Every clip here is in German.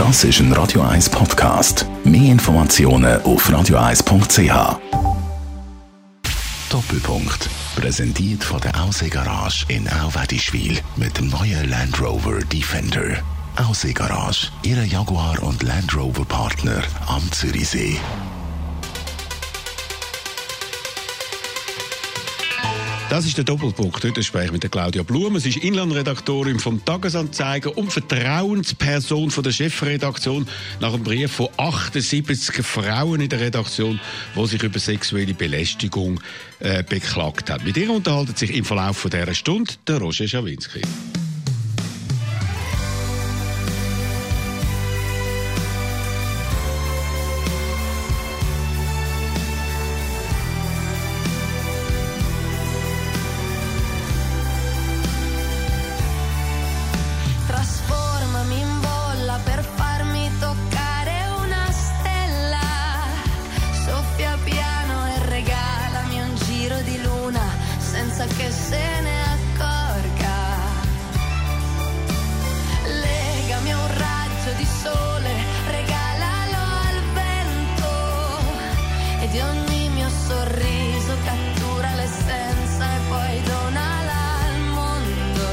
Das ist ein Radio 1 Podcast. Mehr Informationen auf radio1.ch. Doppelpunkt. Präsentiert von der Ausseegarage in Auwedischwil mit dem neuen Land Rover Defender. Ausseegarage, Ihr Jaguar und Land Rover Partner am Zürichsee. Das ist der Doppelpunkt. Heute spreche ich mit der Claudia Blum. Sie ist Inlandredaktorin vom Tages-Anzeiger und Vertrauensperson von der Chefredaktion nach einem Brief von 78 Frauen in der Redaktion, die sich über sexuelle Belästigung beklagt haben. Mit ihr unterhalten sich im Verlauf dieser Stunde der Roger Schawinski. Che se ne accorga, legami a un raggio di sole, regalalo al vento, e di ogni mio sorriso cattura l'essenza e poi donala al mondo.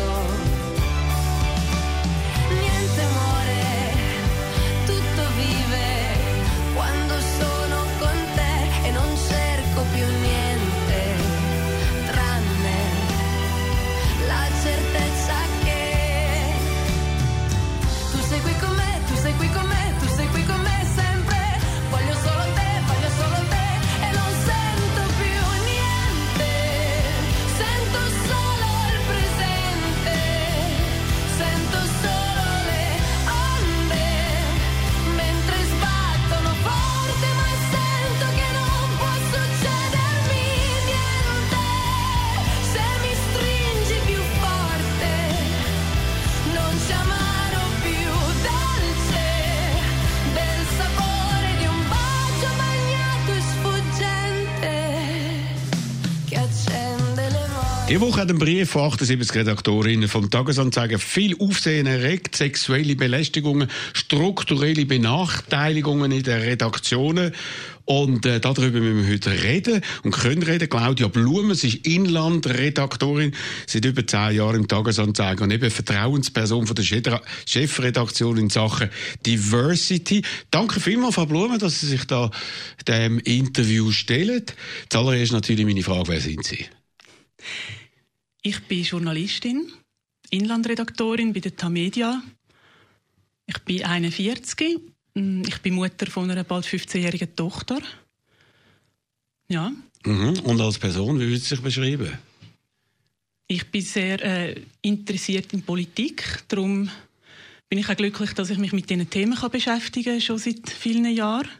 Niente muore, tutto vive quando sono con te e non cerco più niente. Diese Woche hat ein Brief von 78 Redaktorinnen vom Tagesanzeiger viel Aufsehen erregt. Sexuelle Belästigungen, strukturelle Benachteiligungen in den Redaktionen. Und darüber müssen wir heute reden und können reden. Claudia Blum, sie ist Inlandredaktorin, seit über 10 Jahren im Tagesanzeiger und eben Vertrauensperson von der Chefredaktion in Sachen Diversity. Danke vielmals, Frau Blum, dass Sie sich da dem Interview stellen. Zuallererst natürlich meine Frage, wer sind Sie? Ich bin Journalistin, Inlandredaktorin bei der Tamedia. Ich bin 41. Ich bin Mutter von einer bald 15-jährigen Tochter. Ja. Und als Person, wie würden Sie sich beschreiben? Ich bin sehr interessiert in Politik. Darum bin ich auch glücklich, dass ich mich mit diesen Themen beschäftigen kann, schon seit vielen Jahren.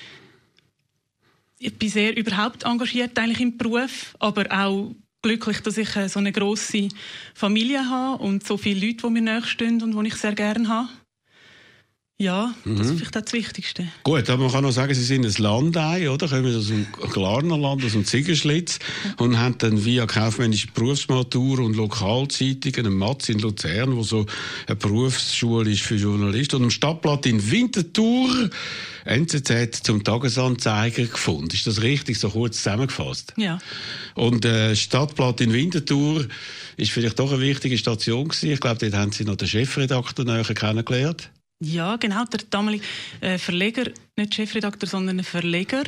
Ich bin sehr überhaupt engagiert eigentlich im Beruf, aber auch glücklich, dass ich so eine grosse Familie habe und so viele Leute, die mir nachstehen und die ich sehr gerne habe. Ja, das ist vielleicht auch das Wichtigste. Gut, aber man kann auch sagen, Sie sind ein Landei, oder? Kommen aus dem Glarnerland, aus dem Ziegenschlitz und haben dann via kaufmännische Berufsmatur und Lokalzeitungen, einen Matz in Luzern, wo so eine Berufsschule ist für Journalisten, und im Stadtblatt in Winterthur NZZ zum Tagesanzeiger gefunden. Ist das richtig, so kurz zusammengefasst? Ja. Und Stadtblatt in Winterthur ist vielleicht doch eine wichtige Station gewesen. Ich glaube, dort haben Sie noch den Chefredakteur näher kennengelernt. Ja, genau. Der damalige Verleger, nicht Chefredakteur, sondern ein Verleger,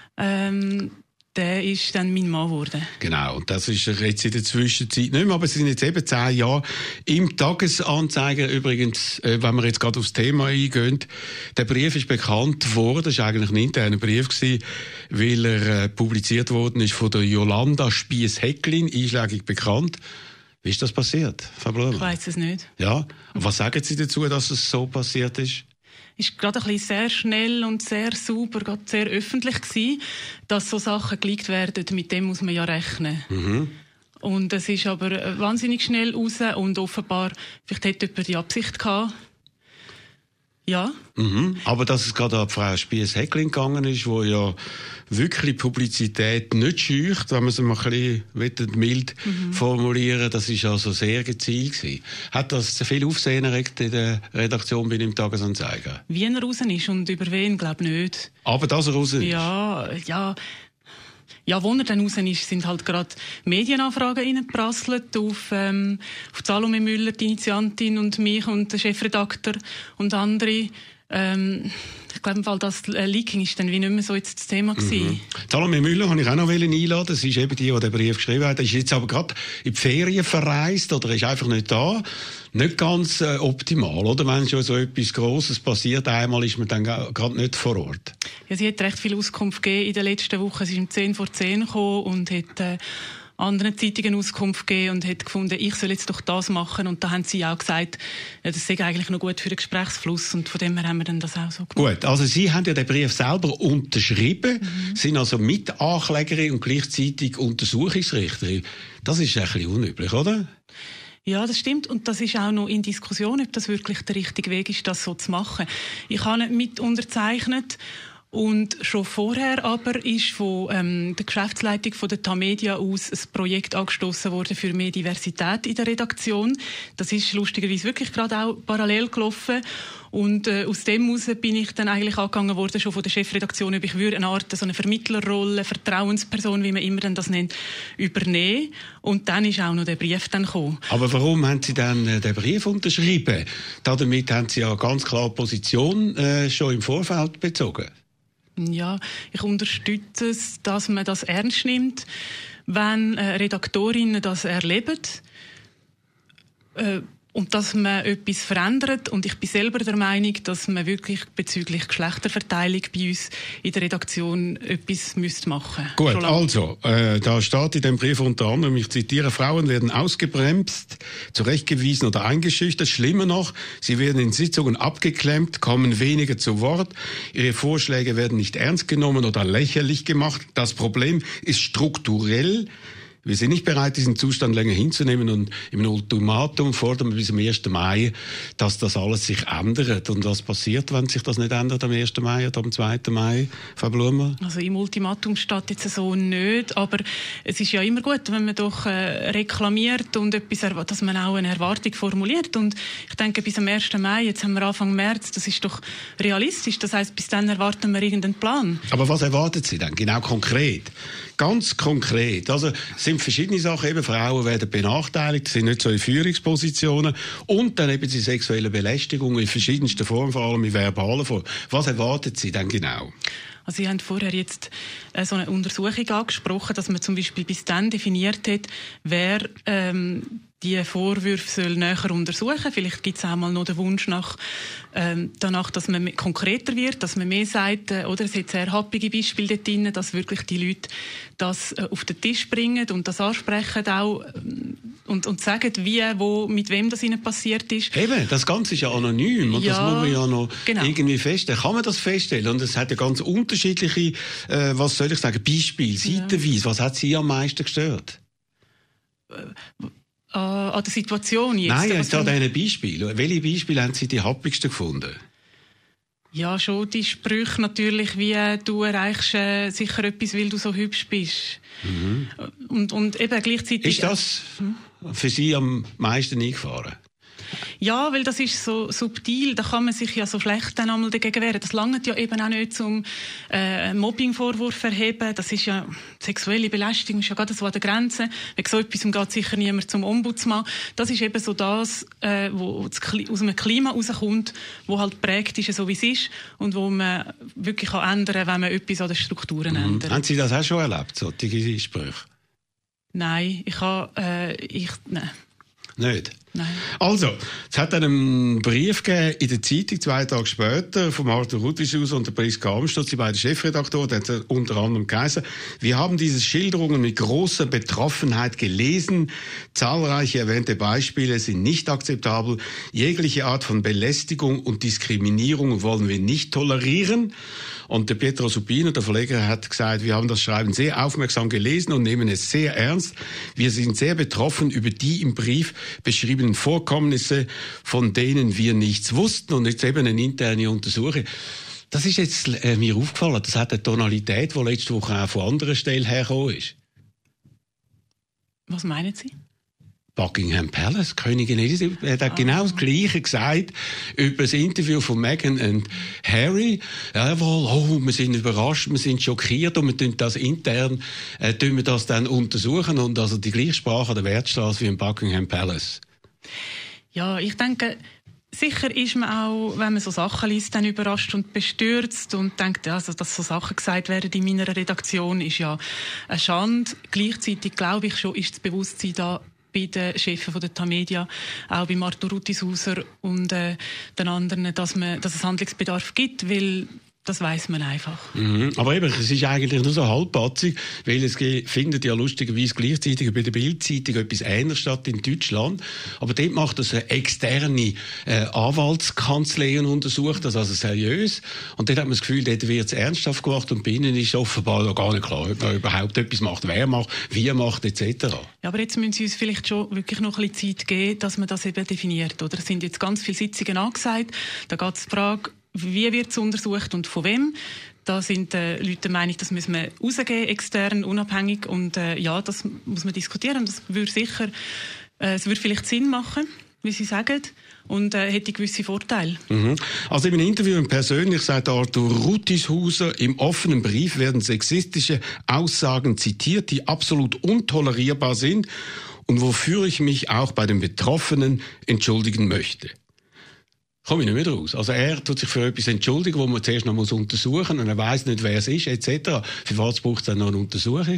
der ist dann mein Mann geworden. Genau, und das ist jetzt in der Zwischenzeit nicht mehr, aber Sie sind jetzt eben 10 Jahre im Tagesanzeiger. Übrigens, wenn wir jetzt gerade aufs Thema eingehen, der Brief ist bekannt worden, das war eigentlich ein interner Brief gewesen, weil er publiziert worden ist von der Jolanda Spiess-Häcklin, einschlägig bekannt. Wie ist das passiert, Frau Blum? Ich weiss es nicht. Ja, und was sagen Sie dazu, dass es so passiert ist? Es war gerade ein bisschen sehr schnell und sehr sauber, gerade sehr öffentlich gewesen, dass so Sachen geleakt werden. Mit dem muss man ja rechnen. Und es ist aber wahnsinnig schnell raus und offenbar, vielleicht hätte jemand die Absicht gehabt. Ja. Mhm. Aber dass es gerade an Frau Spiess-Häckling gegangen ist, wo ja wirklich Publizität nicht scheucht, wenn man es mal ein bisschen mild formulieren, das ist also sehr gezielt gewesen. Hat das viel Aufsehen erregt in der Redaktion bei dem Tagesanzeiger? Wie er raus ist und über wen, glaube ich nicht. Aber dass er raus ist? Ja, wo er dann raus ist, sind halt gerade Medienanfragen reingeprasselt auf Salome Müller, die Initiantin, und mich und der Chefredakteur und andere. Ich glaube, im Fall das Leaking ist dann wie nicht mehr so jetzt das Thema gewesen. Salome Müller wollte ich auch noch einladen. Sie ist eben die den Brief geschrieben hat. Ist jetzt aber gerade in die Ferien verreist oder ist einfach nicht da. Nicht ganz optimal, oder? Wenn schon so etwas Grosses passiert, einmal ist man dann gerade nicht vor Ort. Ja, sie hat recht viel Auskunft gegeben in den letzten Wochen. Sie ist um 10:10 gekommen und hat anderen Zeitungen Auskunft gegeben und hat gefunden, ich soll jetzt doch das machen. Und da haben sie auch gesagt, das sei eigentlich noch gut für den Gesprächsfluss. Und von dem her haben wir dann das auch so gemacht. Gut, also Sie haben ja den Brief selber unterschrieben, sind also Mitanklägerin und gleichzeitig Untersuchungsrichterin. Das ist ein bisschen unüblich, oder? Ja, das stimmt. Und das ist auch noch in Diskussion, ob das wirklich der richtige Weg ist, das so zu machen. Ich habe nicht mit unterzeichnet. Und schon vorher aber ist von der Geschäftsleitung von der Tamedia aus ein Projekt angestoßen worden für mehr Diversität in der Redaktion. Das ist lustigerweise wirklich gerade auch parallel gelaufen. Und aus dem heraus bin ich dann eigentlich angegangen worden, schon von der Chefredaktion, ob ich würde eine Art, so eine Vermittlerrolle, Vertrauensperson, wie man immer dann das nennt, übernehmen. Und dann ist auch noch der Brief dann gekommen. Aber warum haben Sie dann den Brief unterschrieben? Damit haben Sie ja ganz klar Position schon im Vorfeld bezogen. Ja, ich unterstütze es, dass man das ernst nimmt, wenn Redaktorinnen das erleben. Und dass man etwas verändert. Und ich bin selber der Meinung, dass man wirklich bezüglich Geschlechterverteilung bei uns in der Redaktion etwas machen müsste. Gut, also, da steht in dem Brief unter anderem, ich zitiere, Frauen werden ausgebremst, zurechtgewiesen oder eingeschüchtert. Schlimmer noch, sie werden in Sitzungen abgeklemmt, kommen weniger zu Wort. Ihre Vorschläge werden nicht ernst genommen oder lächerlich gemacht. Das Problem ist strukturell. Wir sind nicht bereit, diesen Zustand länger hinzunehmen, und im Ultimatum fordern wir bis zum 1. Mai, dass das alles sich ändert. Und was passiert, wenn sich das nicht ändert am 1. Mai oder am 2. Mai, Frau Blumer? Also im Ultimatum steht jetzt so nicht, aber es ist ja immer gut, wenn man doch reklamiert und etwas, dass man auch eine Erwartung formuliert. Und ich denke, bis am 1. Mai, jetzt haben wir Anfang März, das ist doch realistisch. Das heisst, bis dann erwarten wir irgendeinen Plan. Aber was erwarten Sie denn genau konkret? Ganz konkret. Also, es sind verschiedene Sachen. Eben, Frauen werden benachteiligt, sind nicht so in Führungspositionen. Und dann eben die sexuelle Belästigung in verschiedensten Formen, vor allem in verbalen Formen. Was erwarten Sie denn genau? Also Sie haben vorher jetzt so eine Untersuchung angesprochen, dass man zum Beispiel bis dann definiert hat, wer die Vorwürfe soll näher untersuchen. Vielleicht gibt es auch mal noch den Wunsch danach, dass man konkreter wird, dass man mehr sagt, oder es hat sehr happige Beispiele dort drin, dass wirklich die Leute das auf den Tisch bringen und das ansprechen auch und sagen, wie, wo, mit wem das ihnen passiert ist. Eben, das Ganze ist ja anonym und das muss man ja noch irgendwie feststellen. Kann man das feststellen? Und es hat ja ganz unterschiedliche, was soll ich sagen, Beispiele, seitenweise. Was hat Sie am meisten gestört? An der Situation jetzt? Nein, jetzt an diesen Beispielen. Welche Beispiele haben Sie die happigsten gefunden? Ja, schon die Sprüche natürlich, wie du erreichst sicher etwas, weil du so hübsch bist. Und eben gleichzeitig... Ist das für Sie am meisten eingefahren? Ja, weil das ist so subtil, da kann man sich ja so schlecht dann einmal dagegen wehren. Das langt ja eben auch nicht zum Mobbingvorwurf erheben. Das ist ja sexuelle Belästigung, ist ja gerade so an der Grenze. Wegen so etwas geht sicher niemand zum Ombudsmann. Das ist eben so das, wo aus einem Klima rauskommt, wo halt prägt ist, so wie es ist und wo man wirklich ändern kann, wenn man etwas an den Strukturen ändert. Haben Sie das auch schon erlebt, solche Sprüche? Nein, nein. Nicht? Nein. Also, es hat einen Brief gegeben in der Zeitung, 2 Tage später, von Arthur Rudwischhaus und der Priska Amstutz, die beiden Chefredaktoren, der hat unter anderem geheißen, wir haben diese Schilderungen mit großer Betroffenheit gelesen. Zahlreiche erwähnte Beispiele sind nicht akzeptabel. Jegliche Art von Belästigung und Diskriminierung wollen wir nicht tolerieren. Und der Pietro Supino, der Verleger, hat gesagt, wir haben das Schreiben sehr aufmerksam gelesen und nehmen es sehr ernst. Wir sind sehr betroffen über die im Brief beschriebene zugegeben Vorkommnisse, von denen wir nichts wussten und jetzt eben eine interne Untersuchung. Das ist jetzt mir aufgefallen. Das hat eine Tonalität, die letzte Woche auch von anderen Stellen hergekommen ist. Was meinen Sie? Buckingham Palace, Königin Elisabeth, hat genau das Gleiche gesagt über das Interview von Meghan und Harry. Jawohl, wir sind überrascht, wir sind schockiert und wir tun das intern, tun wir das dann untersuchen und also die gleiche Sprache der Wertstraße wie im Buckingham Palace. Ja, ich denke, sicher ist man auch, wenn man so Sachen liest, dann überrascht und bestürzt und denkt, also, dass so Sachen gesagt werden in meiner Redaktion, ist ja eine Schande. Gleichzeitig glaube ich schon, ist das Bewusstsein da bei den Chefs von der Tamedia, auch bei Arthur Ruttishauser und den anderen, dass es Handlungsbedarf gibt, weil das weiss man einfach. Aber eben, es ist eigentlich nur so halbpatzig, weil es findet ja lustigerweise gleichzeitig bei der Bild-Zeitung etwas Ähnliches statt in Deutschland. Aber dort macht das eine externe Anwaltskanzlei und untersucht das also seriös. Und dort hat man das Gefühl, dort wird es ernsthaft gemacht und bei ihnen ist offenbar noch gar nicht klar, ob man überhaupt etwas macht, wer macht, wie macht, etc. Ja, aber jetzt müssen Sie uns vielleicht schon wirklich noch ein bisschen Zeit geben, dass man das eben definiert. Oder? Es sind jetzt ganz viele Sitzungen angesagt. Da geht es die Frage, wie wird es untersucht und von wem? Da sind Leute der Meinung, das müssen wir rausgeben, extern, unabhängig. Und ja, das muss man diskutieren. Das würde sicher, es würde vielleicht Sinn machen, wie Sie sagen, und hätte gewisse Vorteile. Also im Interview persönlich sagt Arthur Ruttishauser, im offenen Brief werden sexistische Aussagen zitiert, die absolut untolerierbar sind und wofür ich mich auch bei den Betroffenen entschuldigen möchte. Komme ich nicht mehr raus. Also er tut sich für etwas entschuldigen, wo man zuerst noch untersuchen muss und er weiss nicht, wer es ist, etc. Für was braucht es dann noch eine Untersuchung?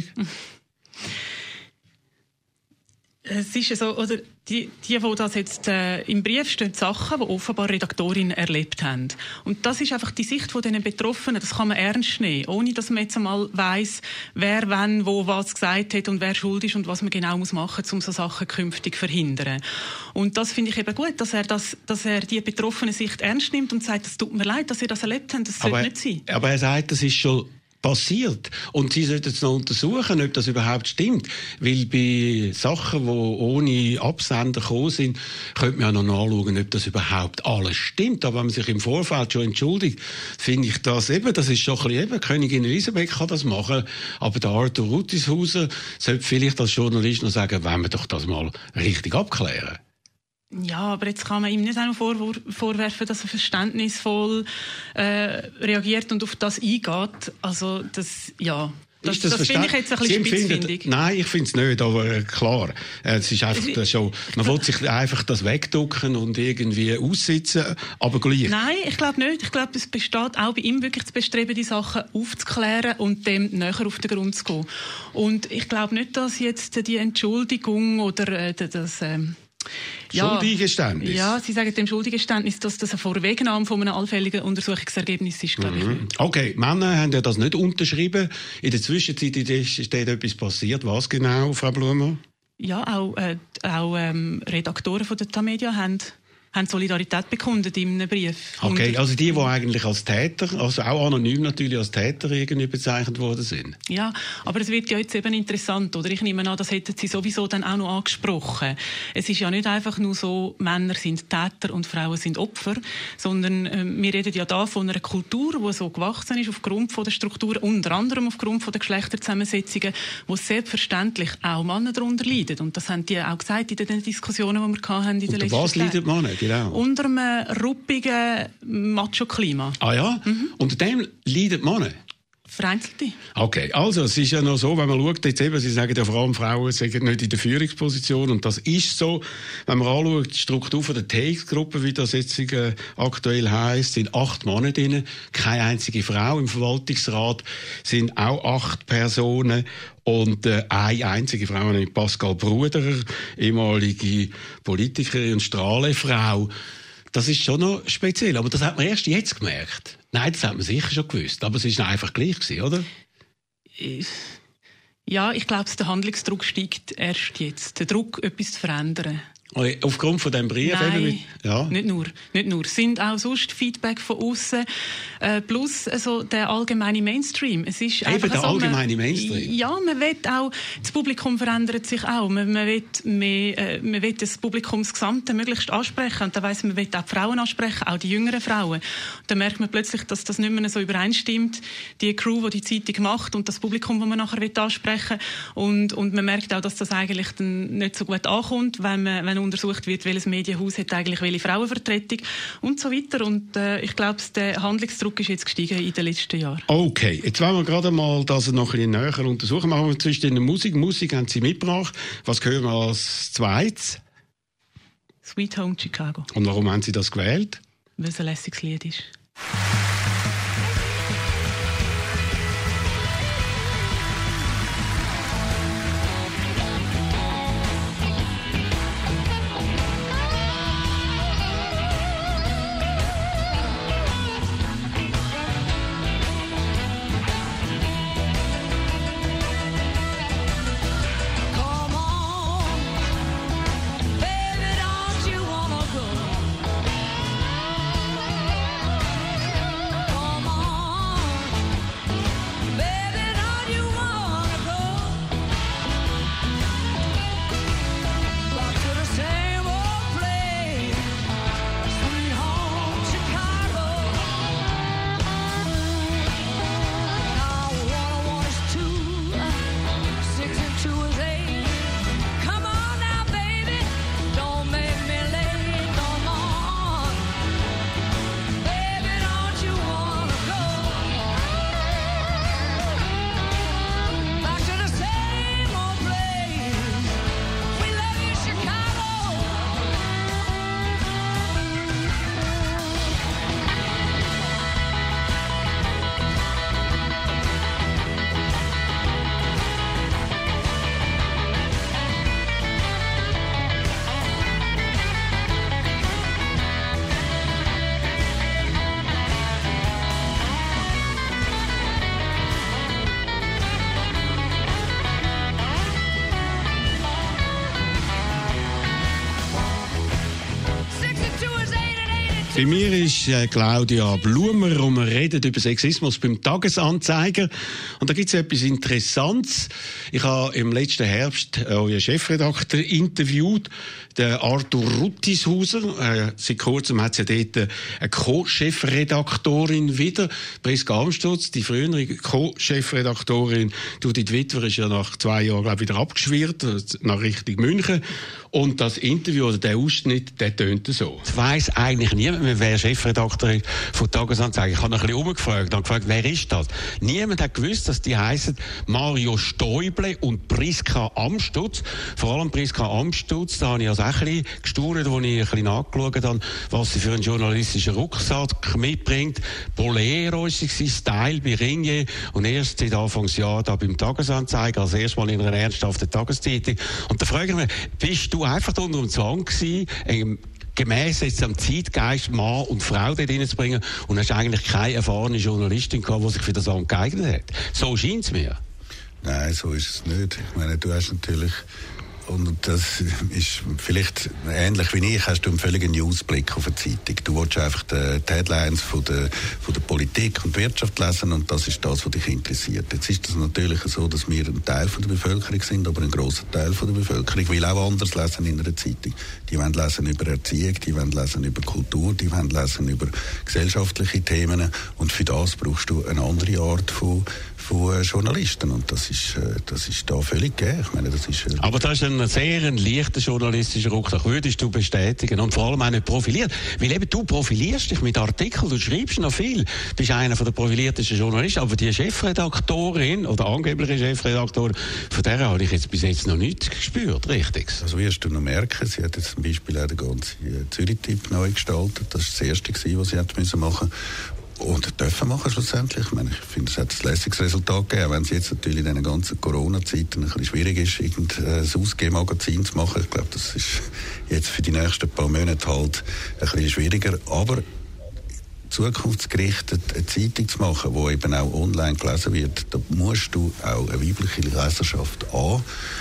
Es ist ja so, oder die das jetzt im Brief stehen, Sachen, die offenbar Redaktorinnen erlebt haben. Und das ist einfach die Sicht von den Betroffenen. Das kann man ernst nehmen, ohne dass man jetzt einmal weiss, wer wann wo was gesagt hat und wer schuld ist und was man genau machen muss, um so Sachen künftig zu verhindern. Und das finde ich eben gut, dass er die betroffene Sicht ernst nimmt und sagt, es tut mir leid, dass ihr das erlebt habt, das sollte nicht sein. Aber er sagt, das ist schon passiert. Und Sie sollten es noch untersuchen, ob das überhaupt stimmt. Weil bei Sachen, die ohne Absender gekommen sind, könnte man ja noch nachschauen, ob das überhaupt alles stimmt. Aber wenn man sich im Vorfeld schon entschuldigt, finde ich das eben, das ist schon ein bisschen eben, Königin Elisabeth kann das machen, aber der Arthur Ruttishauser sollte vielleicht als Journalist noch sagen, wollen wir doch das mal richtig abklären. Ja, aber jetzt kann man ihm nicht einmal vorwerfen, dass er verständnisvoll reagiert und auf das eingeht. Also das, ja... Das finde ich jetzt ein bisschen spitzfindig. Nein, ich finde es nicht, aber klar. Es ist einfach schon, man will sich einfach das wegducken und irgendwie aussitzen, aber gleich. Nein, ich glaube nicht. Ich glaube, es besteht auch bei ihm wirklich das Bestreben, die Sachen aufzuklären und dem näher auf den Grund zu gehen. Und ich glaube nicht, dass jetzt die Entschuldigung oder das... Schuldigeständnis? Ja, Sie sagen dem Schuldigeständnis, dass das eine Vorwegnahme von einem allfälligen Untersuchungsergebnis ist, glaube ich. Okay, Männer haben ja das nicht unterschrieben. In der Zwischenzeit ist dort etwas passiert. Was genau, Frau Blumer? Ja, auch Redaktoren von der Tamedia haben Solidarität bekundet in einem Brief. Okay, also die eigentlich als Täter, also auch anonym natürlich als Täter irgendwie bezeichnet worden sind. Ja, aber es wird ja jetzt eben interessant, oder? Ich nehme an, das hätten Sie sowieso dann auch noch angesprochen. Es ist ja nicht einfach nur so, Männer sind Täter und Frauen sind Opfer, sondern wir reden ja da von einer Kultur, die so gewachsen ist aufgrund von der Strukturen, unter anderem aufgrund von der Geschlechterzusammensetzungen, wo selbstverständlich auch Männer darunter leiden. Und das haben die auch gesagt in den Diskussionen, die wir hatten in den letzten Tagen. Was leiden Männer? Genau. Unter einem ruppigen Macho-Klima. Ah ja? Unter dem leiden Männer? Vereinzelte. Okay, also es ist ja noch so, wenn man schaut, jetzt eben, Sie sagen ja vor allem Frauen sind nicht in der Führungsposition und das ist so. Wenn man anschaut, die Struktur von der TX-Gruppe, wie das jetzt aktuell heisst, sind 8 Männer drin, keine einzige Frau. Im Verwaltungsrat sind auch 8 Personen. Und eine einzige Frau, nämlich Pascal Bruderer, ehemalige Politikerin und Strahlefrau. Das ist schon noch speziell, aber das hat man erst jetzt gemerkt. Nein, das hat man sicher schon gewusst, aber es war einfach gleich gewesen, oder? Ja, ich glaube, der Handlungsdruck steigt erst jetzt. Der Druck, etwas zu verändern. Aufgrund von diesem Brief? Nein, nicht nur. Es sind auch sonst Feedback von außen plus also der allgemeine Mainstream. Es ist einfach der allgemeine Mainstream? Ja, man will auch, das Publikum verändert sich auch. Man will das Publikumsgesamte möglichst ansprechen. Und da weiss man will auch die Frauen ansprechen, auch die jüngeren Frauen. Und dann merkt man plötzlich, dass das nicht mehr so übereinstimmt, die Crew, die Zeitung macht und das Publikum, das man nachher ansprechen will. Und man merkt auch, dass das eigentlich dann nicht so gut ankommt, wenn untersucht wird, welches Medienhaus hat eigentlich welche Frauenvertretung und so weiter. Und ich glaube, der Handlungsdruck ist jetzt gestiegen in den letzten Jahren. Okay, jetzt wollen wir gerade mal das noch ein bisschen näher untersuchen. Machen wir zwischen den Musik haben Sie mitgebracht. Was hören wir als zweites? Sweet Home Chicago. Und warum haben Sie das gewählt? Weil es ein lässiges Lied ist. Bei mir ist Claudia Blumer und wir reden über Sexismus beim Tagesanzeiger. Und da gibt es etwas Interessantes. Ich habe im letzten Herbst euren Chefredakteur interviewt, den Arthur Ruttishauser. Seit kurzem hat es ja dort eine Co-Chefredaktorin wieder, Priska Amstutz, die frühere Co-Chefredaktorin. Judith Witwer ist ja nach 2 Jahren, glaube ich, wieder abgeschwirrt, nach Richtung München. Und das Interview oder der Ausschnitt, der tönte so. Es weiss eigentlich niemand mehr, wer Chefredakteur von Tagesanzeiger. Ich habe noch ein bisschen umgefragt und gefragt, wer ist das? Niemand hat gewusst, dass die heissen Mario Stäuble und Priska Amstutz. Vor allem Priska Amstutz, da habe ich also auch ein bisschen gestaunt, als ich ein bisschen nachgeschaut habe, was sie für einen journalistischen Rucksack mitbringt. Bolero ist sie, Style bei Ringier und erst seit Anfangsjahr da beim Tagesanzeiger, als erstes Mal in einer ernsthaften Tageszeitung. Und da frage ich mich, bist du einfach unter dem Zwang gewesen, gemäss jetzt am Zeitgeist Mann und Frau dort reinzubringen und hast eigentlich keine erfahrene Journalistin gehabt, die sich für das Amt geeignet hat? So scheint es mir. Nein, so ist es nicht. Ich meine, du hast natürlich, und das ist vielleicht ähnlich wie ich, hast du einen völligen Newsblick auf eine Zeitung. Du willst einfach die Headlines von der Politik und Wirtschaft lesen und das ist das, was dich interessiert. Jetzt ist es natürlich so, dass wir ein Teil von der Bevölkerung sind, aber ein grosser Teil von der Bevölkerung will auch anders lesen in einer Zeitung. Die wollen lesen über Erziehung, die wollen lesen über Kultur, die wollen lesen über gesellschaftliche Themen und für das brauchst du eine andere Art von Journalisten und das ist da völlig gegeben. Ich meine, das ist aber das ist ein sehr leichter journalistischer Rucksack, würdest du bestätigen und vor allem auch nicht profiliert, weil eben du profilierst dich mit Artikeln, du schreibst noch viel, bist einer der profiliertesten Journalisten, aber die Chefredaktorin oder angebliche Chefredaktorin, von der habe ich jetzt bis jetzt noch nichts gespürt, richtig? Also wirst du noch merken, sie hat jetzt zum Beispiel auch den ganzen Zürich-Tipp neu gestaltet, das war das Erste, was sie hat müssen machen. Und dürfen machen schlussendlich. Ich meine, ich finde, es hat ein lässiges Resultat gegeben, wenn es jetzt natürlich in diesen ganzen Corona-Zeiten ein bisschen schwierig ist, irgendein Ausgehmagazin zu machen. Ich glaube, das ist jetzt für die nächsten paar Monate halt ein bisschen schwieriger. Aber zukunftsgerichtet eine Zeitung zu machen, die eben auch online gelesen wird, da musst du auch eine weibliche Leserschaft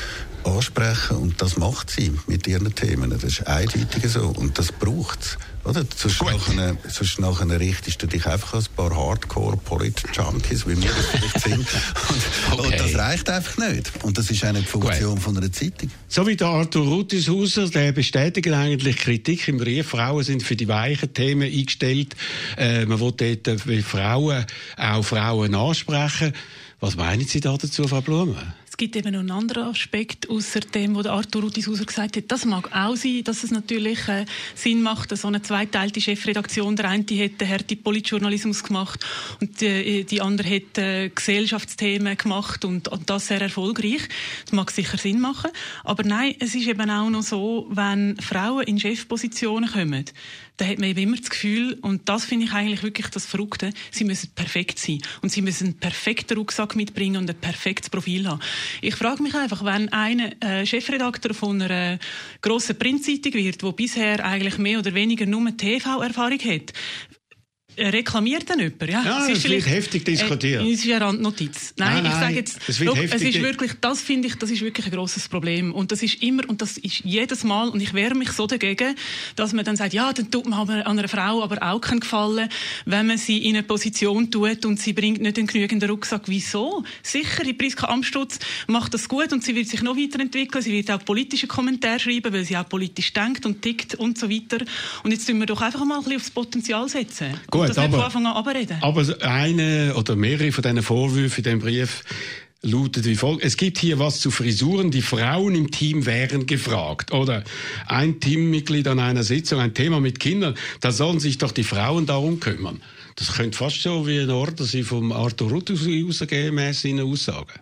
ansprechen und das macht sie mit ihren Themen. Das ist eindeutig so und das braucht es. Oder? Sonst nachher richtest du dich einfach als ein paar Hardcore-Polit-Junkies, wie wir das vielleicht sind. Und das reicht einfach nicht. Und das ist auch nicht die Funktion von einer Zeitung. So wie der Arthur Ruttishauser, der bestätigt eigentlich Kritik im Brief. Frauen sind für die weichen Themen eingestellt. Man will dort wie Frauen auch Frauen ansprechen. Was meinen Sie dazu, Frau Blume? Es gibt eben noch einen anderen Aspekt, außer dem, was Arthur Ruttishauser gesagt hat. Das mag auch sein, dass es natürlich Sinn macht, so eine zweiteilte Chefredaktion. Der eine hat harten Politjournalismus gemacht und die andere hat Gesellschaftsthemen gemacht und das sehr erfolgreich. Das mag sicher Sinn machen. Aber nein, es ist eben auch noch so, wenn Frauen in Chefpositionen kommen, dann hat man eben immer das Gefühl, und das finde ich eigentlich wirklich das Verrückte, sie müssen perfekt sein. Und sie müssen einen perfekten Rucksack mitbringen und ein perfektes Profil haben. Ich frage mich einfach, wenn einer Chefredakteur von einer grossen Printzeitung wird, der bisher eigentlich mehr oder weniger nur TV-Erfahrung hat, reklamiert dann jemand? Ja, es wird heftig diskutiert. Es ist eine Randnotiz. Nein, ich sage jetzt, es ist wirklich, das finde ich, das ist wirklich ein grosses Problem. Und das ist immer, und das ist jedes Mal, und ich wehre mich so dagegen, dass man dann sagt, ja, dann tut man an einer Frau aber auch keinen Gefallen, wenn man sie in eine Position tut und sie bringt nicht einen genügenden Rucksack. Wieso? Sicher, die Priska Amstutz macht das gut und sie wird sich noch weiterentwickeln. Sie wird auch politische Kommentare schreiben, weil sie auch politisch denkt und tickt und so weiter. Und jetzt müssen wir doch einfach mal ein bisschen aufs Potenzial setzen. Gut, das nicht von Anfang an abreden. Aber eine oder mehrere von diesen Vorwürfen in diesem Brief lautet wie folgt. Es gibt hier was zu Frisuren. Die Frauen im Team wären gefragt. Oder ein Teammitglied an einer Sitzung, ein Thema mit Kindern. Da sollen sich doch die Frauen darum kümmern. Das könnte fast so wie ein Order sein vom Arthur Ruttishauser gemäss seinen Aussagen.